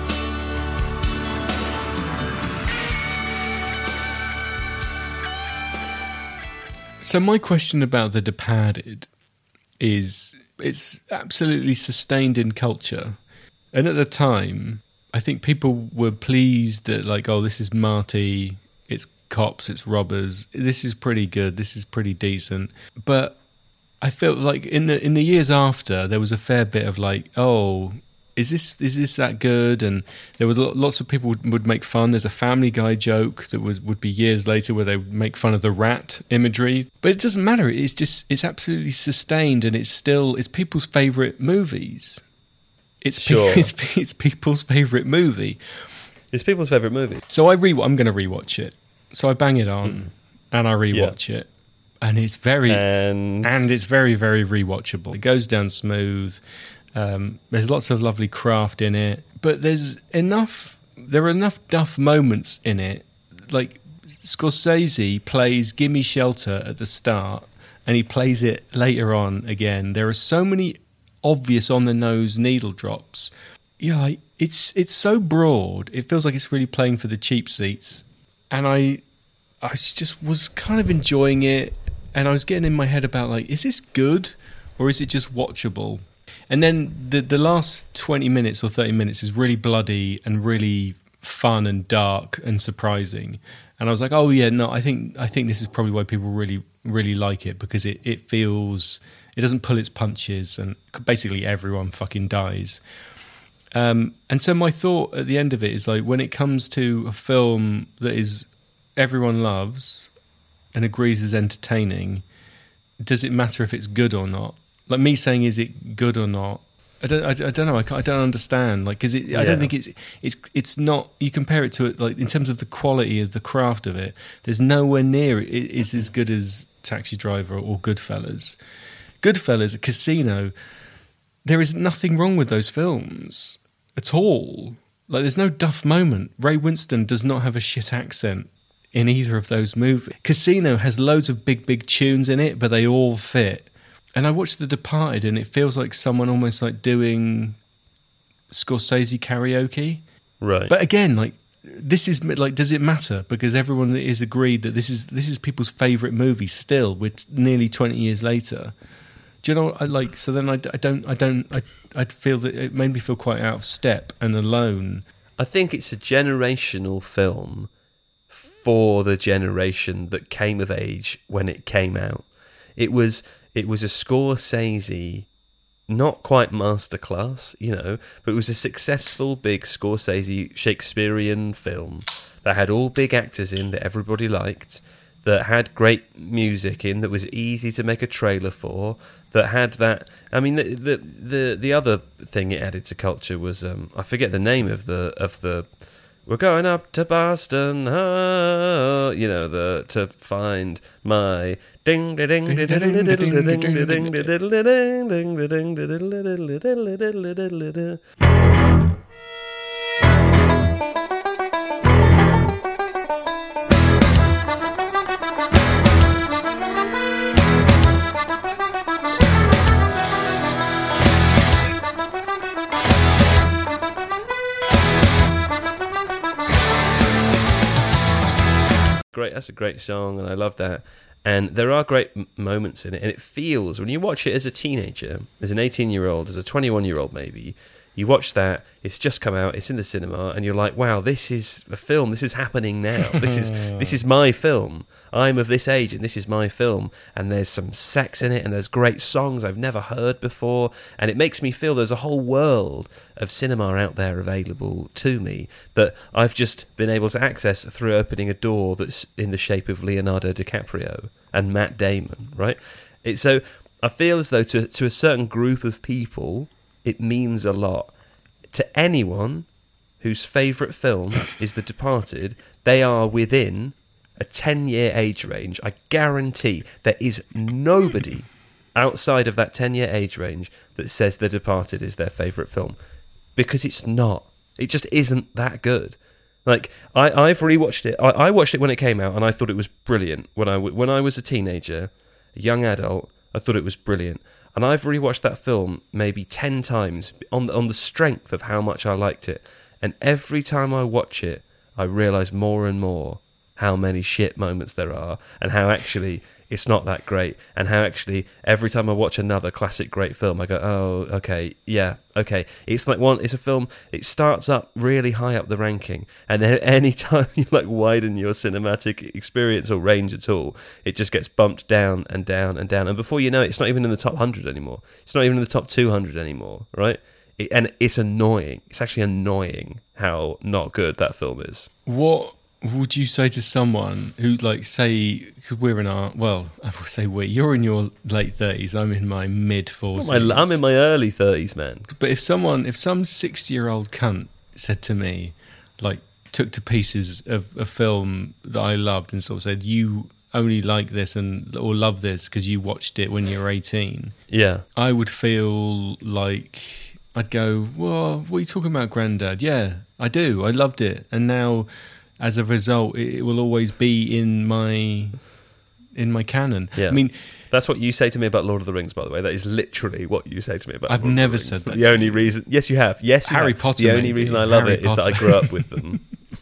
So my question about The Departed is, it's absolutely sustained in culture. And at the time, I think people were pleased that, like, oh, this is Marty, it's cops, it's robbers, this is pretty good, this is pretty decent. But I felt like in the years after, there was a fair bit of like, oh, is this that good? And there was lots of people would make fun. There's a Family Guy joke that would be years later where they would make fun of the rat imagery. But it doesn't matter. It's absolutely sustained, and it's people's favourite movies. It's people's favourite movie. It's people's favourite movie. So I'm going to rewatch it. So I bang it on and I rewatch it, and it's very it's very, very rewatchable. It goes down smooth. There's lots of lovely craft in it, but there are enough duff moments in it. Like Scorsese plays Gimme Shelter at the start, and he plays it later on again. There are so many obvious on the nose needle drops. Yeah, like, it's so broad. It feels like it's really playing for the cheap seats, and I just was kind of enjoying it, and I was getting in my head about, like, is this good or is it just watchable? And then the last 20 minutes or 30 minutes is really bloody and really fun and dark and surprising. And I was like, oh yeah, no, I think this is probably why people really, really like it, because it doesn't pull its punches and basically everyone fucking dies. And so my thought at the end of it is, like, when it comes to a film that is everyone loves and agrees is entertaining, does it matter if it's good or not? Like, me saying, is it good or not? I don't know. I don't understand. Like, because I don't think it's not. You compare it to it, like, in terms of the quality of the craft of it. There's nowhere near it is as good as Taxi Driver or Goodfellas. Goodfellas, Casino. There is nothing wrong with those films at all. Like, there's no duff moment. Ray Winston does not have a shit accent in either of those movies. Casino has loads of big tunes in it, but they all fit. And I watched The Departed, and it feels like someone almost like doing Scorsese karaoke. Right. But again, like, this is like, does it matter? Because everyone is agreed that this is people's favourite movie still, with nearly 20 years later. Do you know what I like? So then I feel that it made me feel quite out of step and alone. I think it's a generational film for the generation that came of age when it came out. It was a Scorsese, not quite masterclass, you know, but it was a successful big Scorsese Shakespearean film that had all big actors in that everybody liked, that had great music in, that was easy to make a trailer for, that had that. I mean, the other thing it added to culture was I forget the name of the. We're going up to Boston, you know, to find my ding ding ding ding ding ding ding ding ding ding. That's a great song, and I love that. And there are great moments in it, and it feels, when you watch it as a teenager, as an 18-year-old, as a 21-year-old maybe, you watch that, it's just come out, it's in the cinema, and you're like, wow, this is a film, this is happening now, this is my film, I'm of this age, and this is my film, and there's some sex in it, and there's great songs I've never heard before, and it makes me feel there's a whole world of cinema out there available to me that I've just been able to access through opening a door that's in the shape of Leonardo DiCaprio and Matt Damon, right? So I feel as though to a certain group of people, it means a lot. To anyone whose favourite film is The Departed, they are within a 10-year age range. I guarantee there is nobody outside of that 10-year age range that says The Departed is their favourite film, because it's not. It just isn't that good. Like, I've rewatched it. I watched it when it came out, and I thought it was brilliant. When I was a teenager, a young adult, I thought it was brilliant. And I've rewatched that film maybe 10 times on the strength of how much I liked it. And every time I watch it, I realise more and more how many shit moments there are, and how actually it's not that great, and how actually every time I watch another classic great film, I go, oh, okay, yeah, okay. It's a film, it starts up really high up the ranking, and then any time you like widen your cinematic experience or range at all, it just gets bumped down and down and down, and before you know it, it's not even in the top 100 anymore. It's not even in the top 200 anymore, right? And it's annoying. It's actually annoying how not good that film is. What would you say to someone who, like, say, we're in our, well, I will say you're in your late 30s, I'm in my mid-40s. I'm in my early 30s, man. But if some 60-year-old cunt said to me, like, took to pieces of a film that I loved and sort of said, you only like this or love this because you watched it when you were 18, yeah, I would feel like I'd go, well, what are you talking about, Grandad? Yeah, I do. I loved it. And now, as a result, it will always be in my canon. Yeah. I mean, that's what you say to me about Lord of the Rings, by the way. That is literally what you say to me about I've Lord never of the Rings. said that. The only reason... Yes, you have. Yes, you Harry have. Potter. The only reason I love it is that I grew up with them.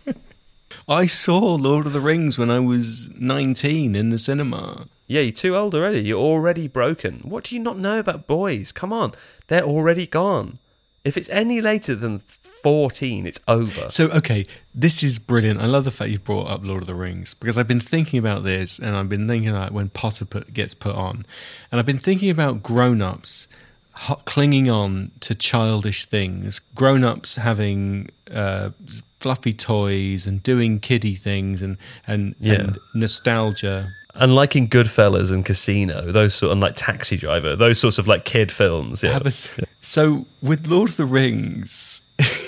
I saw Lord of the Rings when I was 19 in the cinema. Yeah, you're too old already. You're already broken. What do you not know about boys? Come on. They're already gone. If it's any later than 14, it's over. So, okay, this is brilliant. I love the fact you've brought up Lord of the Rings, because I've been thinking about this, and I've been thinking about when Potter gets put on. And I've been thinking about grown-ups clinging on to childish things, grown-ups having fluffy toys and doing kiddie things and nostalgia. And liking Goodfellas and Casino, those sort of, like Taxi Driver, those sorts of like kid films. Yeah. So with Lord of the Rings,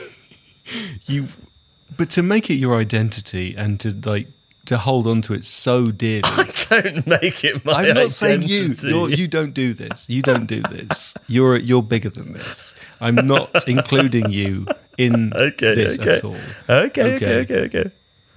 but to make it your identity and to hold on to it so dearly. I don't make it my identity. I'm not saying you don't do this. You don't do this. You're bigger than this. I'm not including you in this at all. Okay.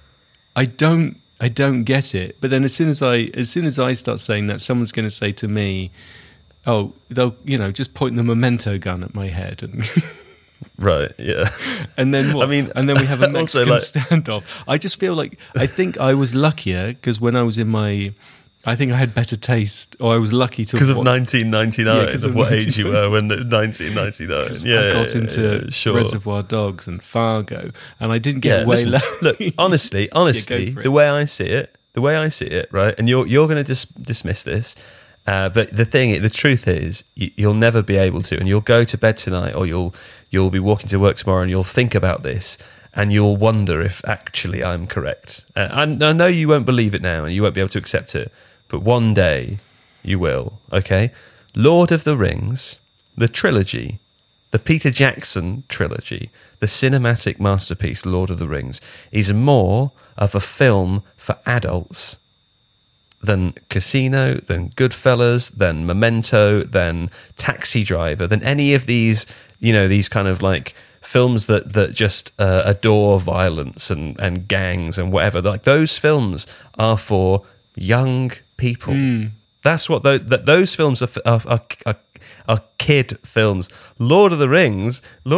I don't get it. But then as soon as I start saying that, someone's going to say to me, "Oh, they'll just point the memento gun at my head." And right, yeah. And then what? And then we have a Mexican standoff. I just feel like I think I was luckier because when I was I think I had better taste, or I was lucky to... Because of 1999, of what age you were when 1999. Yeah, I got into Reservoir Dogs and Fargo, and I didn't get way low. Look, honestly, the way I see it, right, and you're going to dismiss this, but the truth is, you'll never be able to, and you'll go to bed tonight, or you'll be walking to work tomorrow, and you'll think about this, and you'll wonder if actually I'm correct. And I know you won't believe it now, and you won't be able to accept it, but one day you will, okay? Lord of the Rings, the trilogy, the Peter Jackson trilogy, the cinematic masterpiece Lord of the Rings, is more of a film for adults than Casino, than Goodfellas, than Memento, than Taxi Driver, than any of these, these kind of like films that just adore violence and gangs and whatever. Like those films are for young people. That's what those films are are kid films. Lord of the Rings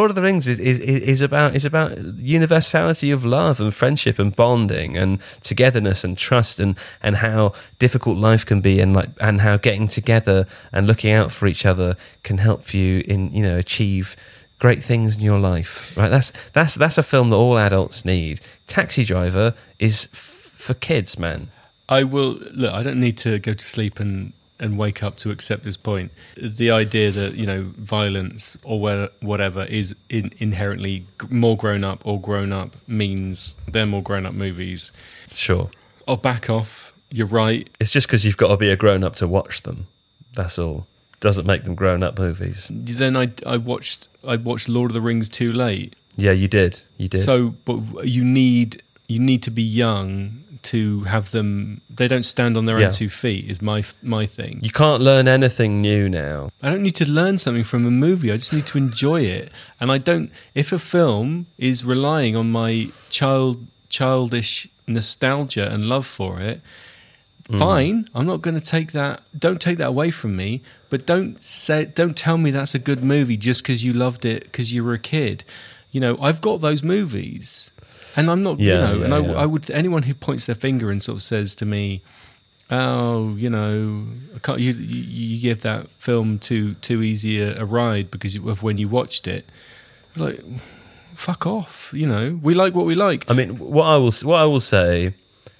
is about universality of love and friendship and bonding and togetherness and trust and how difficult life can be and how getting together and looking out for each other can help you achieve great things in your life. Right? That's a film that all adults need. Taxi Driver is for kids, man. I don't need to go to sleep and wake up to accept this point. The idea that violence or whatever is inherently more grown up or grown up means they're more grown up movies. Sure, I'll back off. You're right. It's just because you've got to be a grown up to watch them. That's all. Doesn't make them grown up movies. Then I watched Lord of the Rings too late. Yeah, you did. So, but you need to be young to have them. They don't stand on their own 2 feet. Is my thing. You can't learn anything new now. I don't need to learn something from a movie. I just need to enjoy it. And I don't. If a film is relying on my childish nostalgia and love for it, fine. I'm not going to take that. Don't take that away from me. But don't tell me that's a good movie just because you loved it because you were a kid. I've got those movies. And I'm not, I would, anyone who points their finger and sort of says to me, "Oh, I can't, you give that film too easy a ride because of when you watched it." Like, fuck off. We like what we like. I mean, what I will say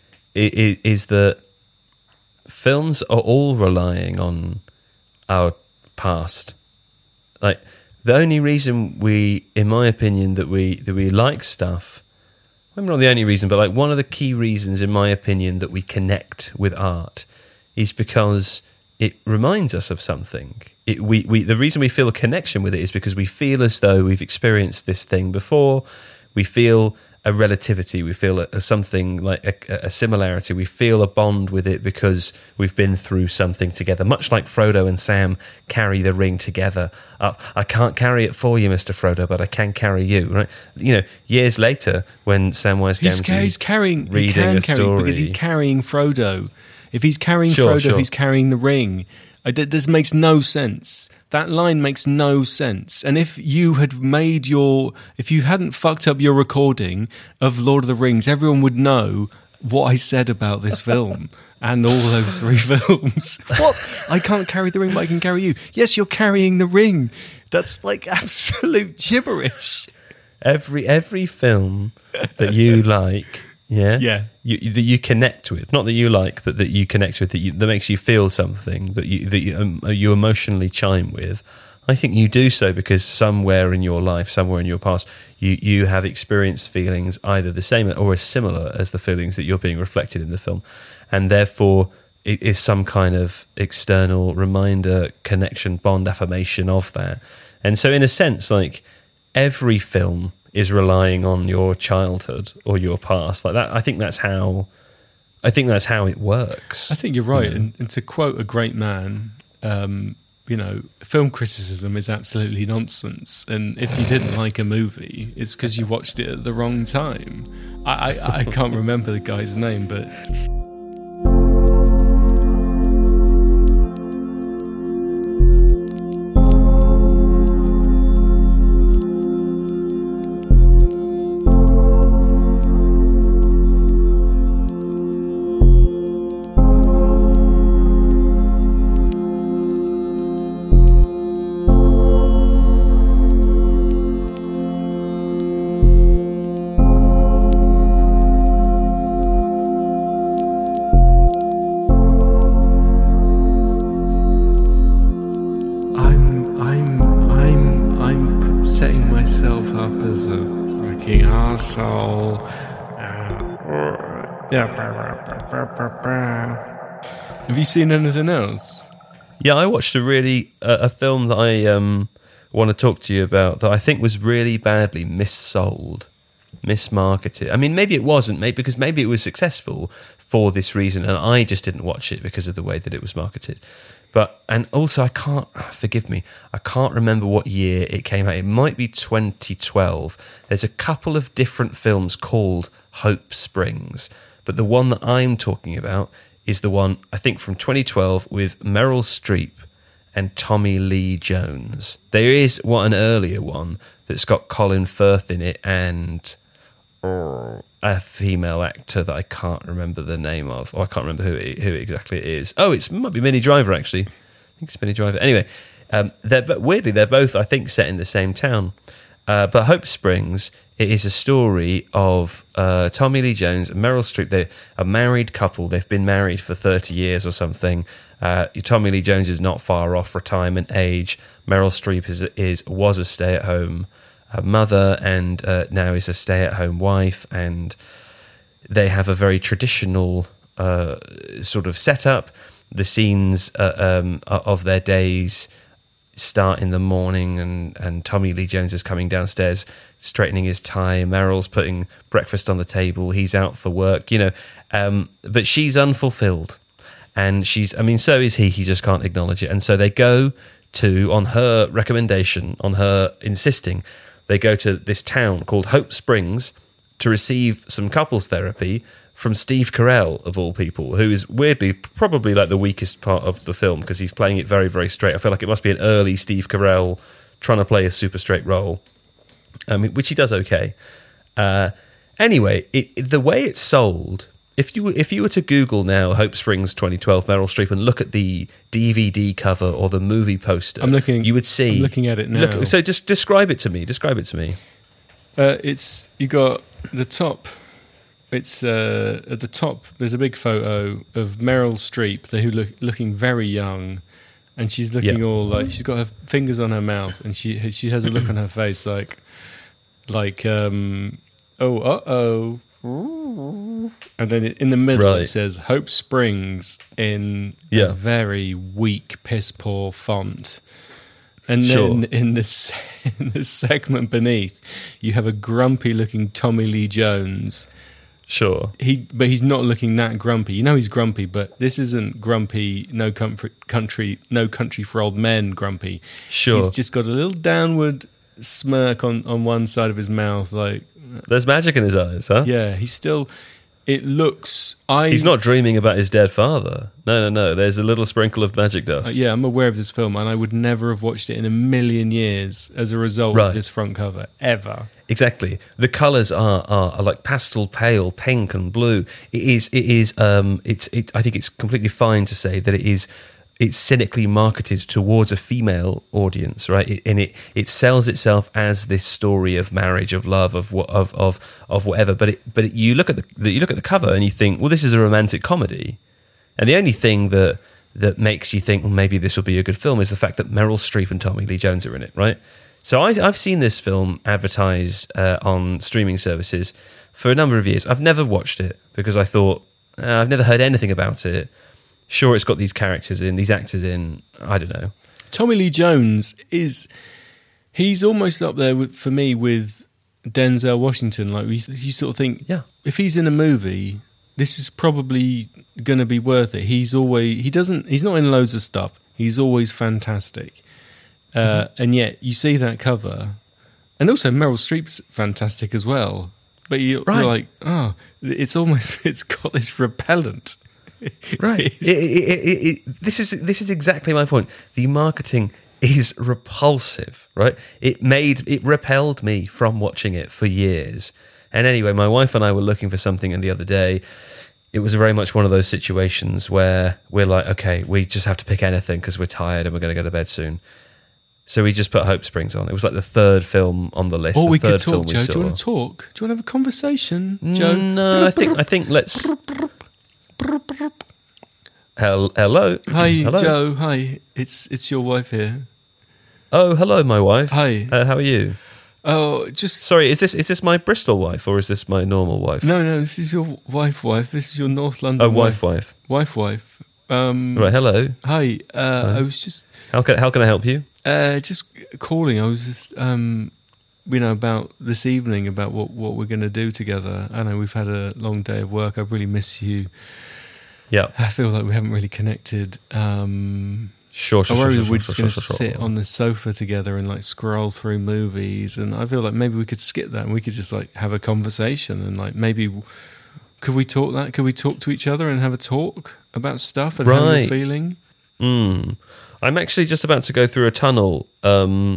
is that films are all relying on our past. Like, the only reason in my opinion, that we like stuff. Maybe not the only reason, but one of the key reasons, in my opinion, that we connect with art is because it reminds us of something. The reason we feel a connection with it is because we feel as though we've experienced this thing before. We feel a relativity. We feel something like a similarity. We feel a bond with it because we've been through something together. Much like Frodo and Sam carry the ring together. I can't carry it for you, Mr. Frodo, but I can carry you. Right? Years later, when Samwise Gamgee reading a story, because he's carrying Frodo. If he's carrying Frodo, he's carrying the ring. This makes no sense. That line makes no sense. And if you hadn't fucked up your recording of Lord of the Rings, everyone would know what I said about this film and all those 3 films. What? I can't carry the ring, but I can carry you. Yes, you're carrying the ring. That's like absolute gibberish. Every film that you like, that you connect with, not that you like, but that you connect with, that makes you feel something, that you emotionally chime with. I think you do so because somewhere in your life, somewhere in your past, you have experienced feelings either the same or as similar as the feelings that you're being reflected in the film, and therefore it is some kind of external reminder, connection, bond, affirmation of that. And so, in a sense, every film is relying on your childhood or your past, like that. I think that's how it works. I think you're right. And to quote a great man, film criticism is absolutely nonsense. And if you didn't like a movie, it's because you watched it at the wrong time. I can't remember the guy's name, but. Have you seen anything else? Yeah, I watched a film that I want to talk to you about that I think was really badly missold, mismarketed. I mean, maybe it wasn't, because maybe it was successful for this reason, and I just didn't watch it because of the way that it was marketed. And also, I can't remember what year it came out. It might be 2012. There's a couple of different films called Hope Springs, but the one that I'm talking about is the one, I think, from 2012 with Meryl Streep and Tommy Lee Jones. There is an earlier one that's got Colin Firth in it and a female actor that I can't remember the name of. I can't remember who exactly it is. Oh, it might be Minnie Driver, actually. I think it's Minnie Driver. Anyway, weirdly, they're both, I think, set in the same town. But Hope Springs, it is a story of Tommy Lee Jones and Meryl Streep. They're a married couple. They've been married for 30 years or something. Tommy Lee Jones is not far off retirement age. Meryl Streep was a stay-at-home mother and now is a stay-at-home wife, and they have a very traditional sort of setup. The scenes of their days start in the morning, and Tommy Lee Jones is coming downstairs, straightening his tie. Meryl's putting breakfast on the table. He's out for work, but she's unfulfilled, and so is he. He just can't acknowledge it, and so they go to, on her recommendation, on her insisting, they go to this town called Hope Springs to receive some couples therapy from Steve Carell, of all people, who is weirdly probably like the weakest part of the film because he's playing it very, very straight. I feel like it must be an early Steve Carell trying to play a super straight role, which he does okay. Anyway, the way it's sold, if you were to Google now Hope Springs 2012 Meryl Streep and look at the DVD cover or the movie poster, you would see. I'm looking at it now. So just describe it to me. It's you got the top. It's at the top. There's a big photo of Meryl Streep, looking very young, and she's looking all like she's got her fingers on her mouth, and she has a look on her face like and then in the middle it says Hope Springs in a very weak, piss poor font. And then in this segment beneath, you have a grumpy-looking Tommy Lee Jones. Sure. But he's not looking that grumpy. You know he's grumpy, but this isn't grumpy, no country for old men grumpy. Sure. He's just got a little downward smirk on one side of his mouth, like... There's magic in his eyes, huh? Yeah, he's still... It looks... He's not dreaming about his dead father. No. There's a little sprinkle of magic dust. Yeah, I'm aware of this film, and I would never have watched it in a million years as a result of this front cover, ever. Exactly. The colours are like pastel pale, pink and blue. I think it's completely fine to say that it's cynically marketed towards a female audience, right? And it sells itself as this story of marriage, of love, of whatever. But you look at the cover and you think, well, this is a romantic comedy, and the only thing that makes you think, well, maybe this will be a good film is the fact that Meryl Streep and Tommy Lee Jones are in it, right? So I've seen this film advertised on streaming services for a number of years. I've never watched it because I thought I've never heard anything about it. Sure, it's got these characters in, these actors in. I don't know. Tommy Lee Jones he's almost up there for me with Denzel Washington. Like you sort of think, if he's in a movie, this is probably going to be worth it. He's not in loads of stuff. He's always fantastic. And yet you see that cover, and also Meryl Streep's fantastic as well. But you're like, it's got this repellent. Right. This is exactly my point. The marketing is repulsive, right? It repelled me from watching it for years. And anyway, my wife and I were looking for something, and the other day, it was very much one of those situations where we're like, okay, we just have to pick anything because we're tired and we're going to go to bed soon. So we just put Hope Springs on. It was like the third film on the list. We could talk, Joe. Do you want to talk? Do you want to have a conversation, Joe? No, I think let's... Hello. Hi, hello. Joe. Hi. It's your wife here. Oh, hello, my wife. Hi. How are you? Oh, just... Sorry, is this my Bristol wife or is this my normal wife? No, this is your wife. This is your North London wife. Wife. Right, hello. Hi. I was just... How can I help you? Just calling. I was just, about this evening, about what we're going to do together. I know we've had a long day of work. I really miss you. Yeah. I feel like we haven't really connected. Sure. I worry we're just going to sit on the sofa together and like scroll through movies, and I feel like maybe we could skip that and we could just like have a conversation, and like maybe could we talk that? Could we talk to each other and have a talk about stuff and how we're feeling? I'm actually just about to go through a tunnel. So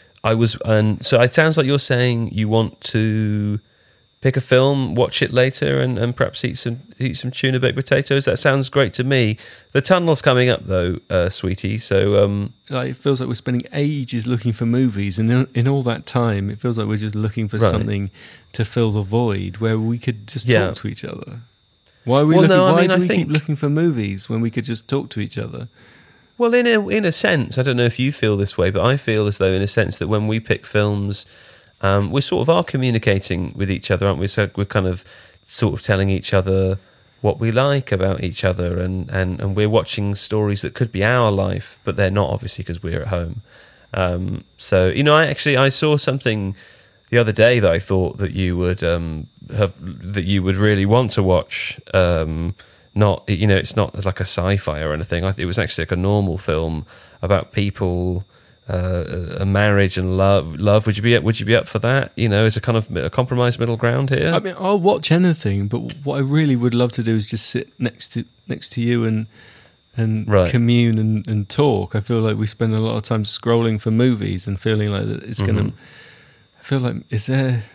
it sounds like you're saying you want to pick a film, watch it later, and perhaps eat some tuna baked potatoes. That sounds great to me. The tunnel's coming up though, sweetie. So it feels like we're spending ages looking for movies, and in all that time, it feels like we're just looking for something to fill the void where we could just talk to each other. Why are we Why do we keep looking for movies when we could just talk to each other? Well, in a sense, I don't know if you feel this way, but I feel as though, in a sense, that when we pick films, we sort of are communicating with each other, aren't we? So we're kind of sort of telling each other what we like about each other, and we're watching stories that could be our life, but they're not, obviously, because we're at home. So, I saw something the other day that I thought that you would really want to watch. Not, it's not like a sci-fi or anything. It was actually like a normal film about people, a marriage and love. Would you be up for that? As a kind of a compromised middle ground here. I mean, I'll watch anything, but what I really would love to do is just sit next to you and commune and talk. I feel like we spend a lot of time scrolling for movies and feeling like that it's going to. I feel like is there?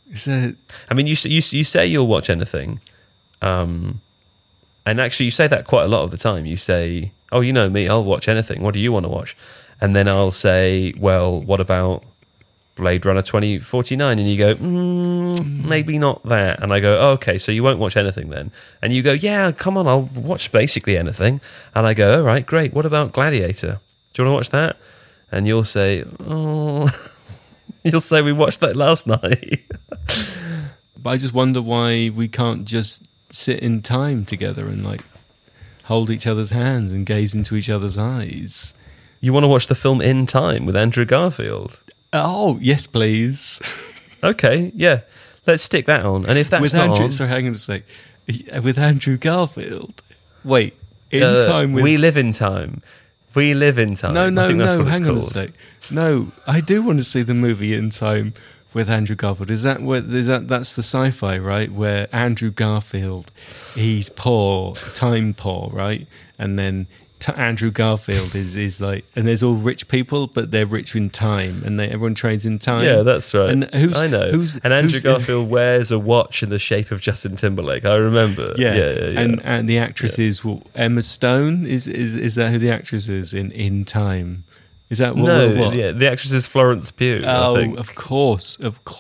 I mean, you say you'll watch anything, and actually you say that quite a lot of the time. You say, "Oh, you know me, I'll watch anything. What do you want to watch?" And then I'll say, "Well, what about Blade Runner 2049?" And you go, "Maybe not that." And I go, "Oh, okay, so you won't watch anything then?" And you go, "Yeah, come on, I'll watch basically anything." And I go, "All right, great. What about Gladiator? Do you want to watch that?" And you'll say, "Oh." You'll say, "We watched that last night." But I just wonder why we can't just sit in time together and like hold each other's hands and gaze into each other's eyes. You want to watch the film In Time with Andrew Garfield? Oh, yes, please. Okay, yeah. Let's stick that on. And if that's with not Andrew, on... Sorry, hang on a sec. With Andrew Garfield? Wait, Time with... We Live in Time. We Live in Time. No, hang on a sec. No, I do want to see the movie In Time with Andrew Garfield. That's the sci-fi, right? Where Andrew Garfield, he's poor, time poor, right? And then Andrew Garfield is like, and there's all rich people, but they're rich in time, and everyone trades in time. Yeah, that's right. And I know. And Andrew Garfield wears a watch in the shape of Justin Timberlake. I remember. Yeah. And the actress is Emma Stone. Is that who the actress is in Time? Is that what? No, yeah, the actress is Florence Pugh. Oh, I think. of course.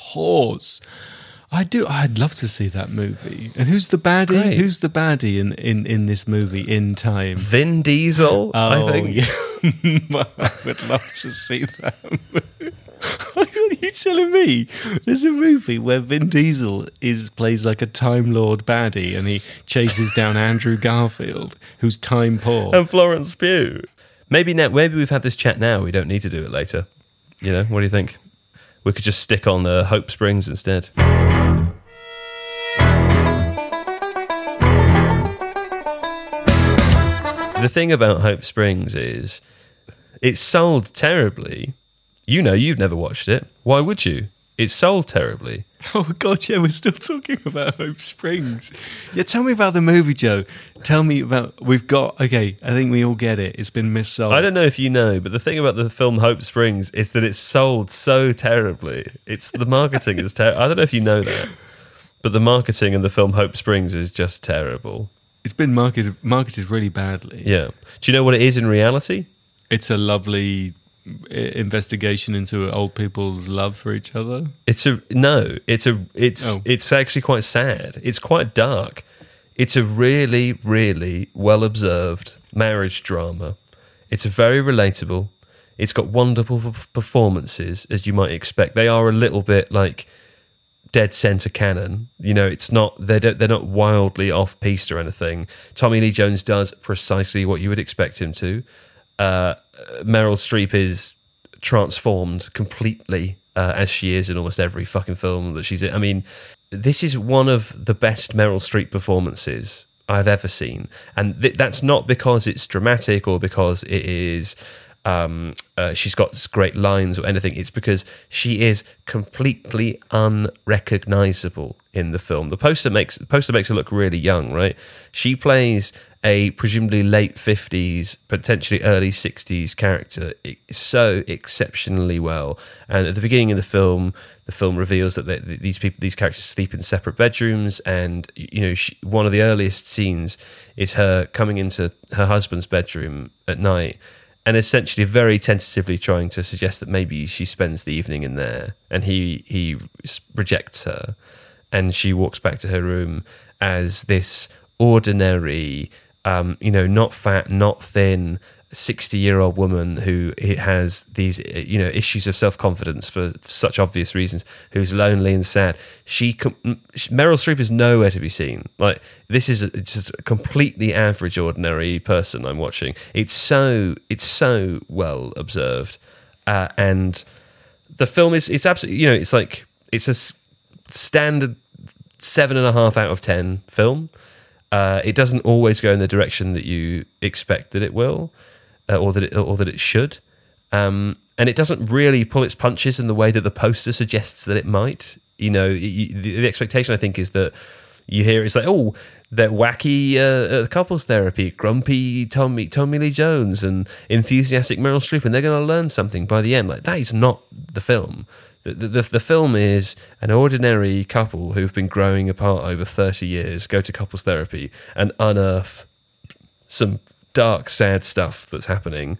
I'd love to see that movie. And who's the baddie? Great. Who's the baddie in this movie In Time? Vin Diesel, I think. Yeah. I would love to see that movie. Are you telling me there's a movie where Vin Diesel plays like a Time Lord baddie and he chases down Andrew Garfield, who's time poor? And Florence Pugh. Maybe we've had this chat now. We don't need to do it later. What do you think? We could just stick on Hope Springs instead. The thing about Hope Springs is it's sold terribly. You've never watched it. Why would you? It's sold terribly. Oh, God, yeah, we're still talking about Hope Springs. Yeah, tell me about the movie, Joe. Tell me about... Okay, I think we all get it. It's been missold. I don't know if you know, but the thing about the film Hope Springs is that it's sold so terribly. The marketing is terrible. I don't know if you know that, but the marketing in the film Hope Springs is just terrible. It's been marketed really badly. Yeah. Do you know what it is in reality? It's a lovely... investigation into old people's love for each other. It's actually quite sad. It's quite dark. It's a really, really well observed marriage drama. It's very relatable. It's got wonderful performances, as you might expect. They are a little bit like dead center canon. It's not. They're not wildly off piste or anything. Tommy Lee Jones does precisely what you would expect him to. Meryl Streep is transformed completely as she is in almost every fucking film that she's in. I mean, this is one of the best Meryl Streep performances I've ever seen. And that's not because it's dramatic or because it is she's got great lines or anything. It's because she is completely unrecognizable in the film. The poster makes her look really young, right? She plays a presumably late 50s, potentially early 60s character so exceptionally well. And at the beginning of the film reveals that these characters sleep in separate bedrooms, and one of the earliest scenes is her coming into her husband's bedroom at night and essentially very tentatively trying to suggest that maybe she spends the evening in there, and he rejects her, and she walks back to her room as this ordinary, not fat, not thin, 60-year-old woman who has these, issues of self-confidence for such obvious reasons, who's lonely and sad. Meryl Streep is nowhere to be seen. Like, this is just a completely average, ordinary person I'm watching. It's so well observed, and the film it's absolutely, it's a standard 7.5 out of 10 film. It doesn't always go in the direction that you expect that it will, or that it should, and it doesn't really pull its punches in the way that the poster suggests that it might. The expectation, I think, is that you hear it's like, oh, they're wacky couples therapy, grumpy Tommy Lee Jones and enthusiastic Meryl Streep, and they're going to learn something by the end. Like, that is not the film. The film is an ordinary couple who've been growing apart over 30 years, go to couples therapy and unearth some dark, sad stuff that's happening.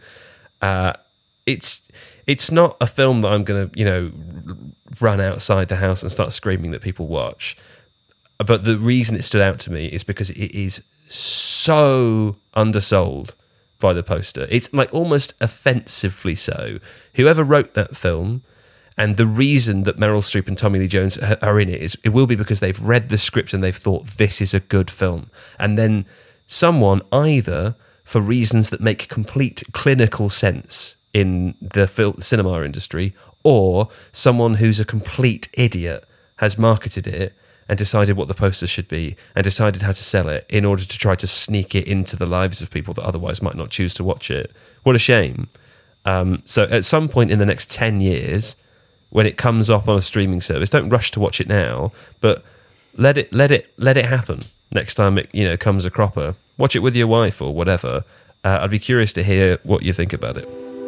It's not a film that I'm going to, run outside the house and start screaming that people watch. But the reason it stood out to me is because it is so undersold by the poster. It's like almost offensively so. Whoever wrote that film, and the reason that Meryl Streep and Tommy Lee Jones are in it will be because they've read the script and they've thought, this is a good film. And then someone, either for reasons that make complete clinical sense in the cinema industry, or someone who's a complete idiot has marketed it and decided what the poster should be and decided how to sell it in order to try to sneak it into the lives of people that otherwise might not choose to watch it. What a shame. So at some point in the next 10 years, when it comes up on a streaming service, don't rush to watch it now, but let it happen next time it comes a cropper. Watch it with your wife or whatever. I'd be curious to hear what you think about it.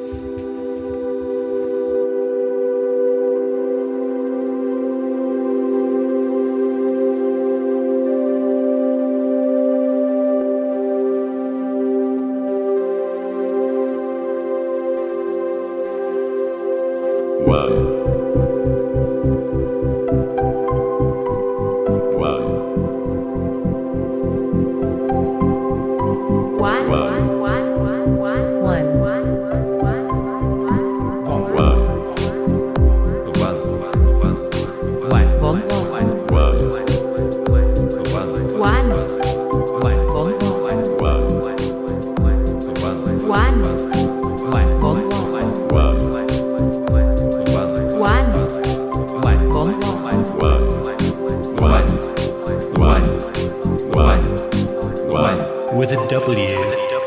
With a W.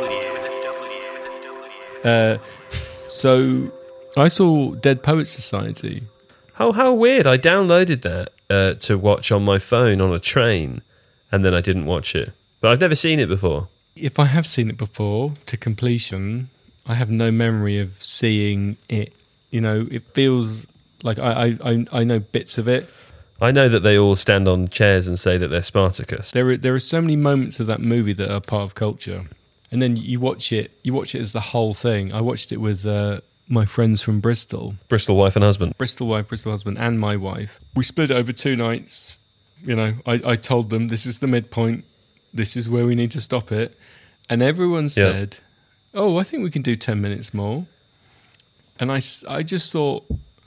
So I saw Dead Poets Society. How weird. I downloaded that to watch on my phone on a train, and then I didn't watch it. But I've never seen it before. If I have seen it before to completion, I have no memory of seeing it. It feels like I know bits of it. I know that they all stand on chairs and say that they're Spartacus. There are so many moments of that movie that are part of culture, and then you watch it as the whole thing. I watched it with my friends from Bristol. Bristol wife and husband. Bristol wife, Bristol husband, and my wife. We split it over 2 nights. I told them, this is the midpoint. This is where we need to stop it. And everyone said, oh, I think we can do 10 minutes more. And I just thought...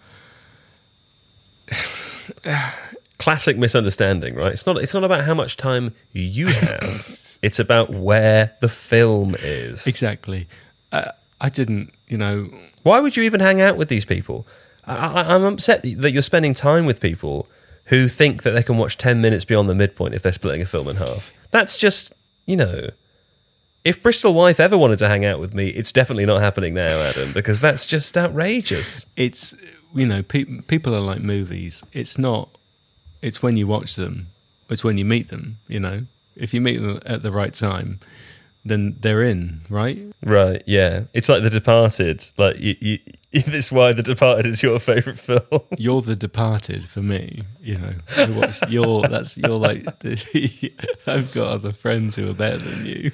Classic misunderstanding, right? It's not about how much time you have. It's about where the film is. Exactly. I didn't, Why would you even hang out with these people? I'm upset that you're spending time with people who think that they can watch 10 minutes beyond the midpoint if they're splitting a film in half. That's just, If Bristol Wyeth ever wanted to hang out with me, it's definitely not happening now, Adam, because that's just outrageous. It's, people are like movies. It's not. It's when you watch them. It's when you meet them. If you meet them at the right time, then they're in, right? Right. Yeah. It's like The Departed. Like this why The Departed is your favourite film. You're The Departed for me. I watch you're like I've got other friends who are better than you.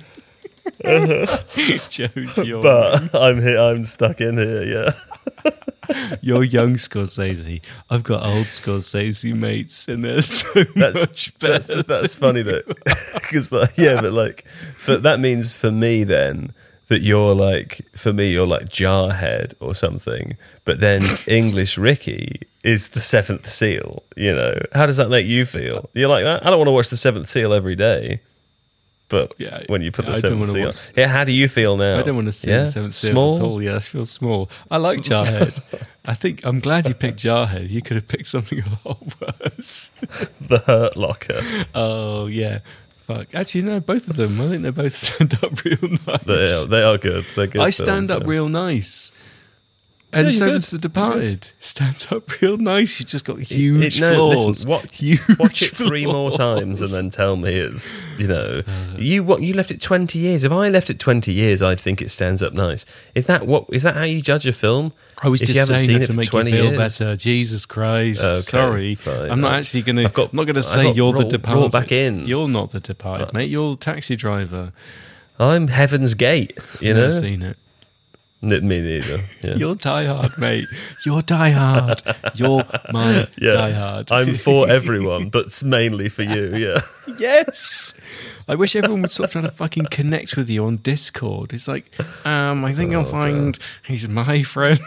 Joe's your. But I'm stuck in here. Yeah. You're young Scorsese. I've got old Scorsese mates, and they're so much better. That's funny though, because that means for me then that you're like Jarhead or something, but then English Ricky is the Seventh Seal. How does that make you feel? You're like that. I don't want to watch the Seventh Seal every day. But when you put the Seventh Seal, how do you feel now? I don't want to see the Seventh Seal at all. Yeah, I feel small. I like Jarhead. I'm glad you picked Jarhead. You could have picked something a lot worse. The Hurt Locker. Oh yeah, fuck. Actually, no, both of them. I think they both stand up real nice. They are good. They're good. I stand up real nice. And so does The Departed. Stands up real nice. You just got huge flaws. Listen, watch it 3 more times and then tell me it's, you left it 20 years. If I left it 20 years, I'd think it stands up nice. Is that how you judge a film? I was if just saying that to make you feel years? better. Jesus Christ. Okay, sorry. fine. I'm not actually going to, I'm not going to say you're The Departed. Roll back in. You're not The Departed, mate. You're a taxi driver. I'm Heaven's Gate, Never seen it. Me neither. Yeah. You're Die Hard, mate. You're Die Hard. You're my Die Hard. I'm for everyone, but mainly for you, yeah. Yes. I wish everyone would stop trying to fucking connect with you on Discord. It's like, I think I'll find he's my friend.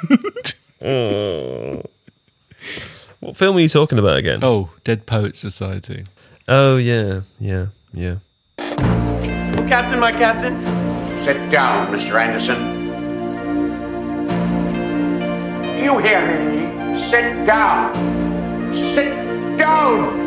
What film are you talking about again? Oh, Dead Poets Society. Oh, yeah. Captain, my captain. Sit down, Mr. Anderson. You hear me? Sit down. Sit down.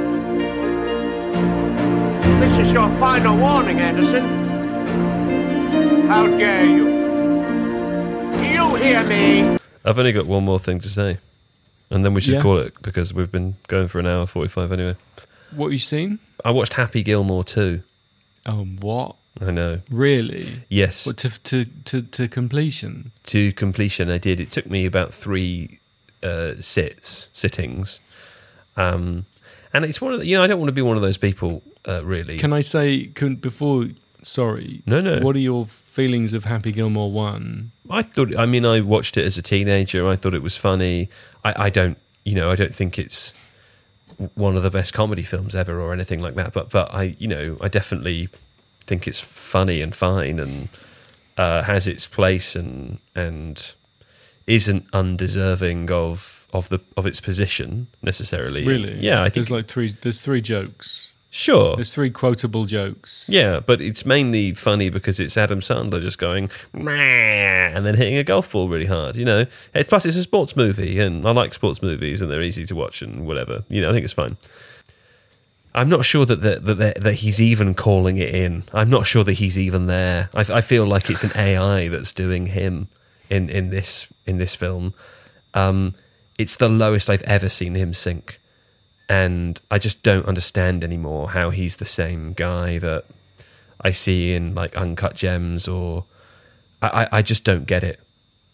This is your final warning, Anderson. How dare you? You hear me? I've only got one more thing to say. And then we should call it, because we've been going for an hour 45 anyway. What have you seen? I watched Happy Gilmore 2. What? I know. Really? Yes. What, to completion? To completion, I did. It took me about 3 sittings. And it's one of the, I don't want to be one of those people, really. Can I say, sorry. No. What are your feelings of Happy Gilmore 1? I watched it as a teenager. I thought it was funny. I don't think it's one of the best comedy films ever or anything like that. But I definitely think it's funny and fine and has its place and isn't undeserving of its position necessarily. Really? Yeah, I think there's 3 jokes. Sure. There's 3 quotable jokes. Yeah, but it's mainly funny because it's Adam Sandler just going and then hitting a golf ball really hard. Plus it's a sports movie, and I like sports movies, and they're easy to watch and whatever. I think it's fine. I'm not sure that he's even calling it in. I'm not sure that he's even there. I feel like it's an AI that's doing him in this film. It's the lowest I've ever seen him sink. And I just don't understand anymore how he's the same guy that I see in like Uncut Gems, or I just don't get it.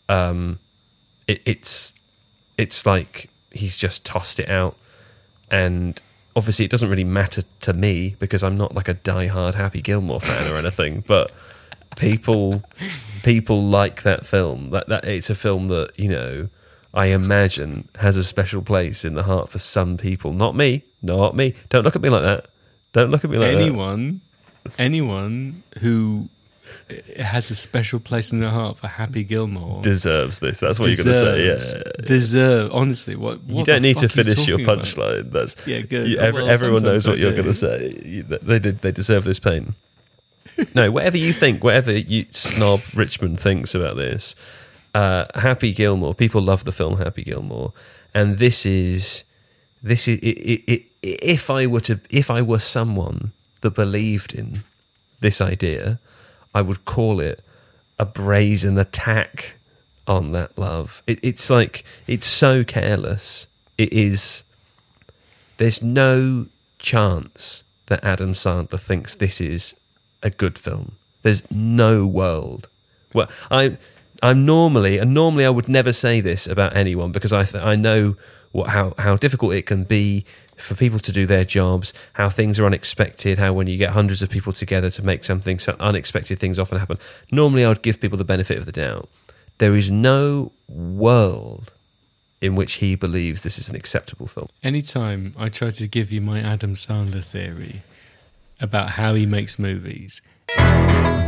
It's like he's just tossed it out, and obviously it doesn't really matter to me because I'm not like a diehard Happy Gilmore fan or anything. But people like that film. That it's a film that I imagine has a special place in the heart for some people. Not me. Don't look at me like that. Don't look at me like that. Anyone who has a special place in their heart for Happy Gilmore deserves this. That's what you're going to say. Yeah. Honestly, what you don't need to finish your about? punchline. That's good. Everyone knows what you're going to say. They deserve this pain. No, whatever you think, whatever you snob Richmond thinks about this. Happy Gilmore. People love the film Happy Gilmore, and this is if I were someone that believed in this idea, I would call it a brazen attack on that love. It's like, it's so careless. It is. There's no chance that Adam Sandler thinks this is a good film. There's no world. Well, I'm normally I would never say this about anyone, because I know how difficult it can be for people to do their jobs, how things are unexpected, how when you get hundreds of people together to make something, so unexpected things often happen. Normally I would give people the benefit of the doubt. There is no world in which he believes this is an acceptable film. Anytime I try to give you my Adam Sandler theory about how he makes movies,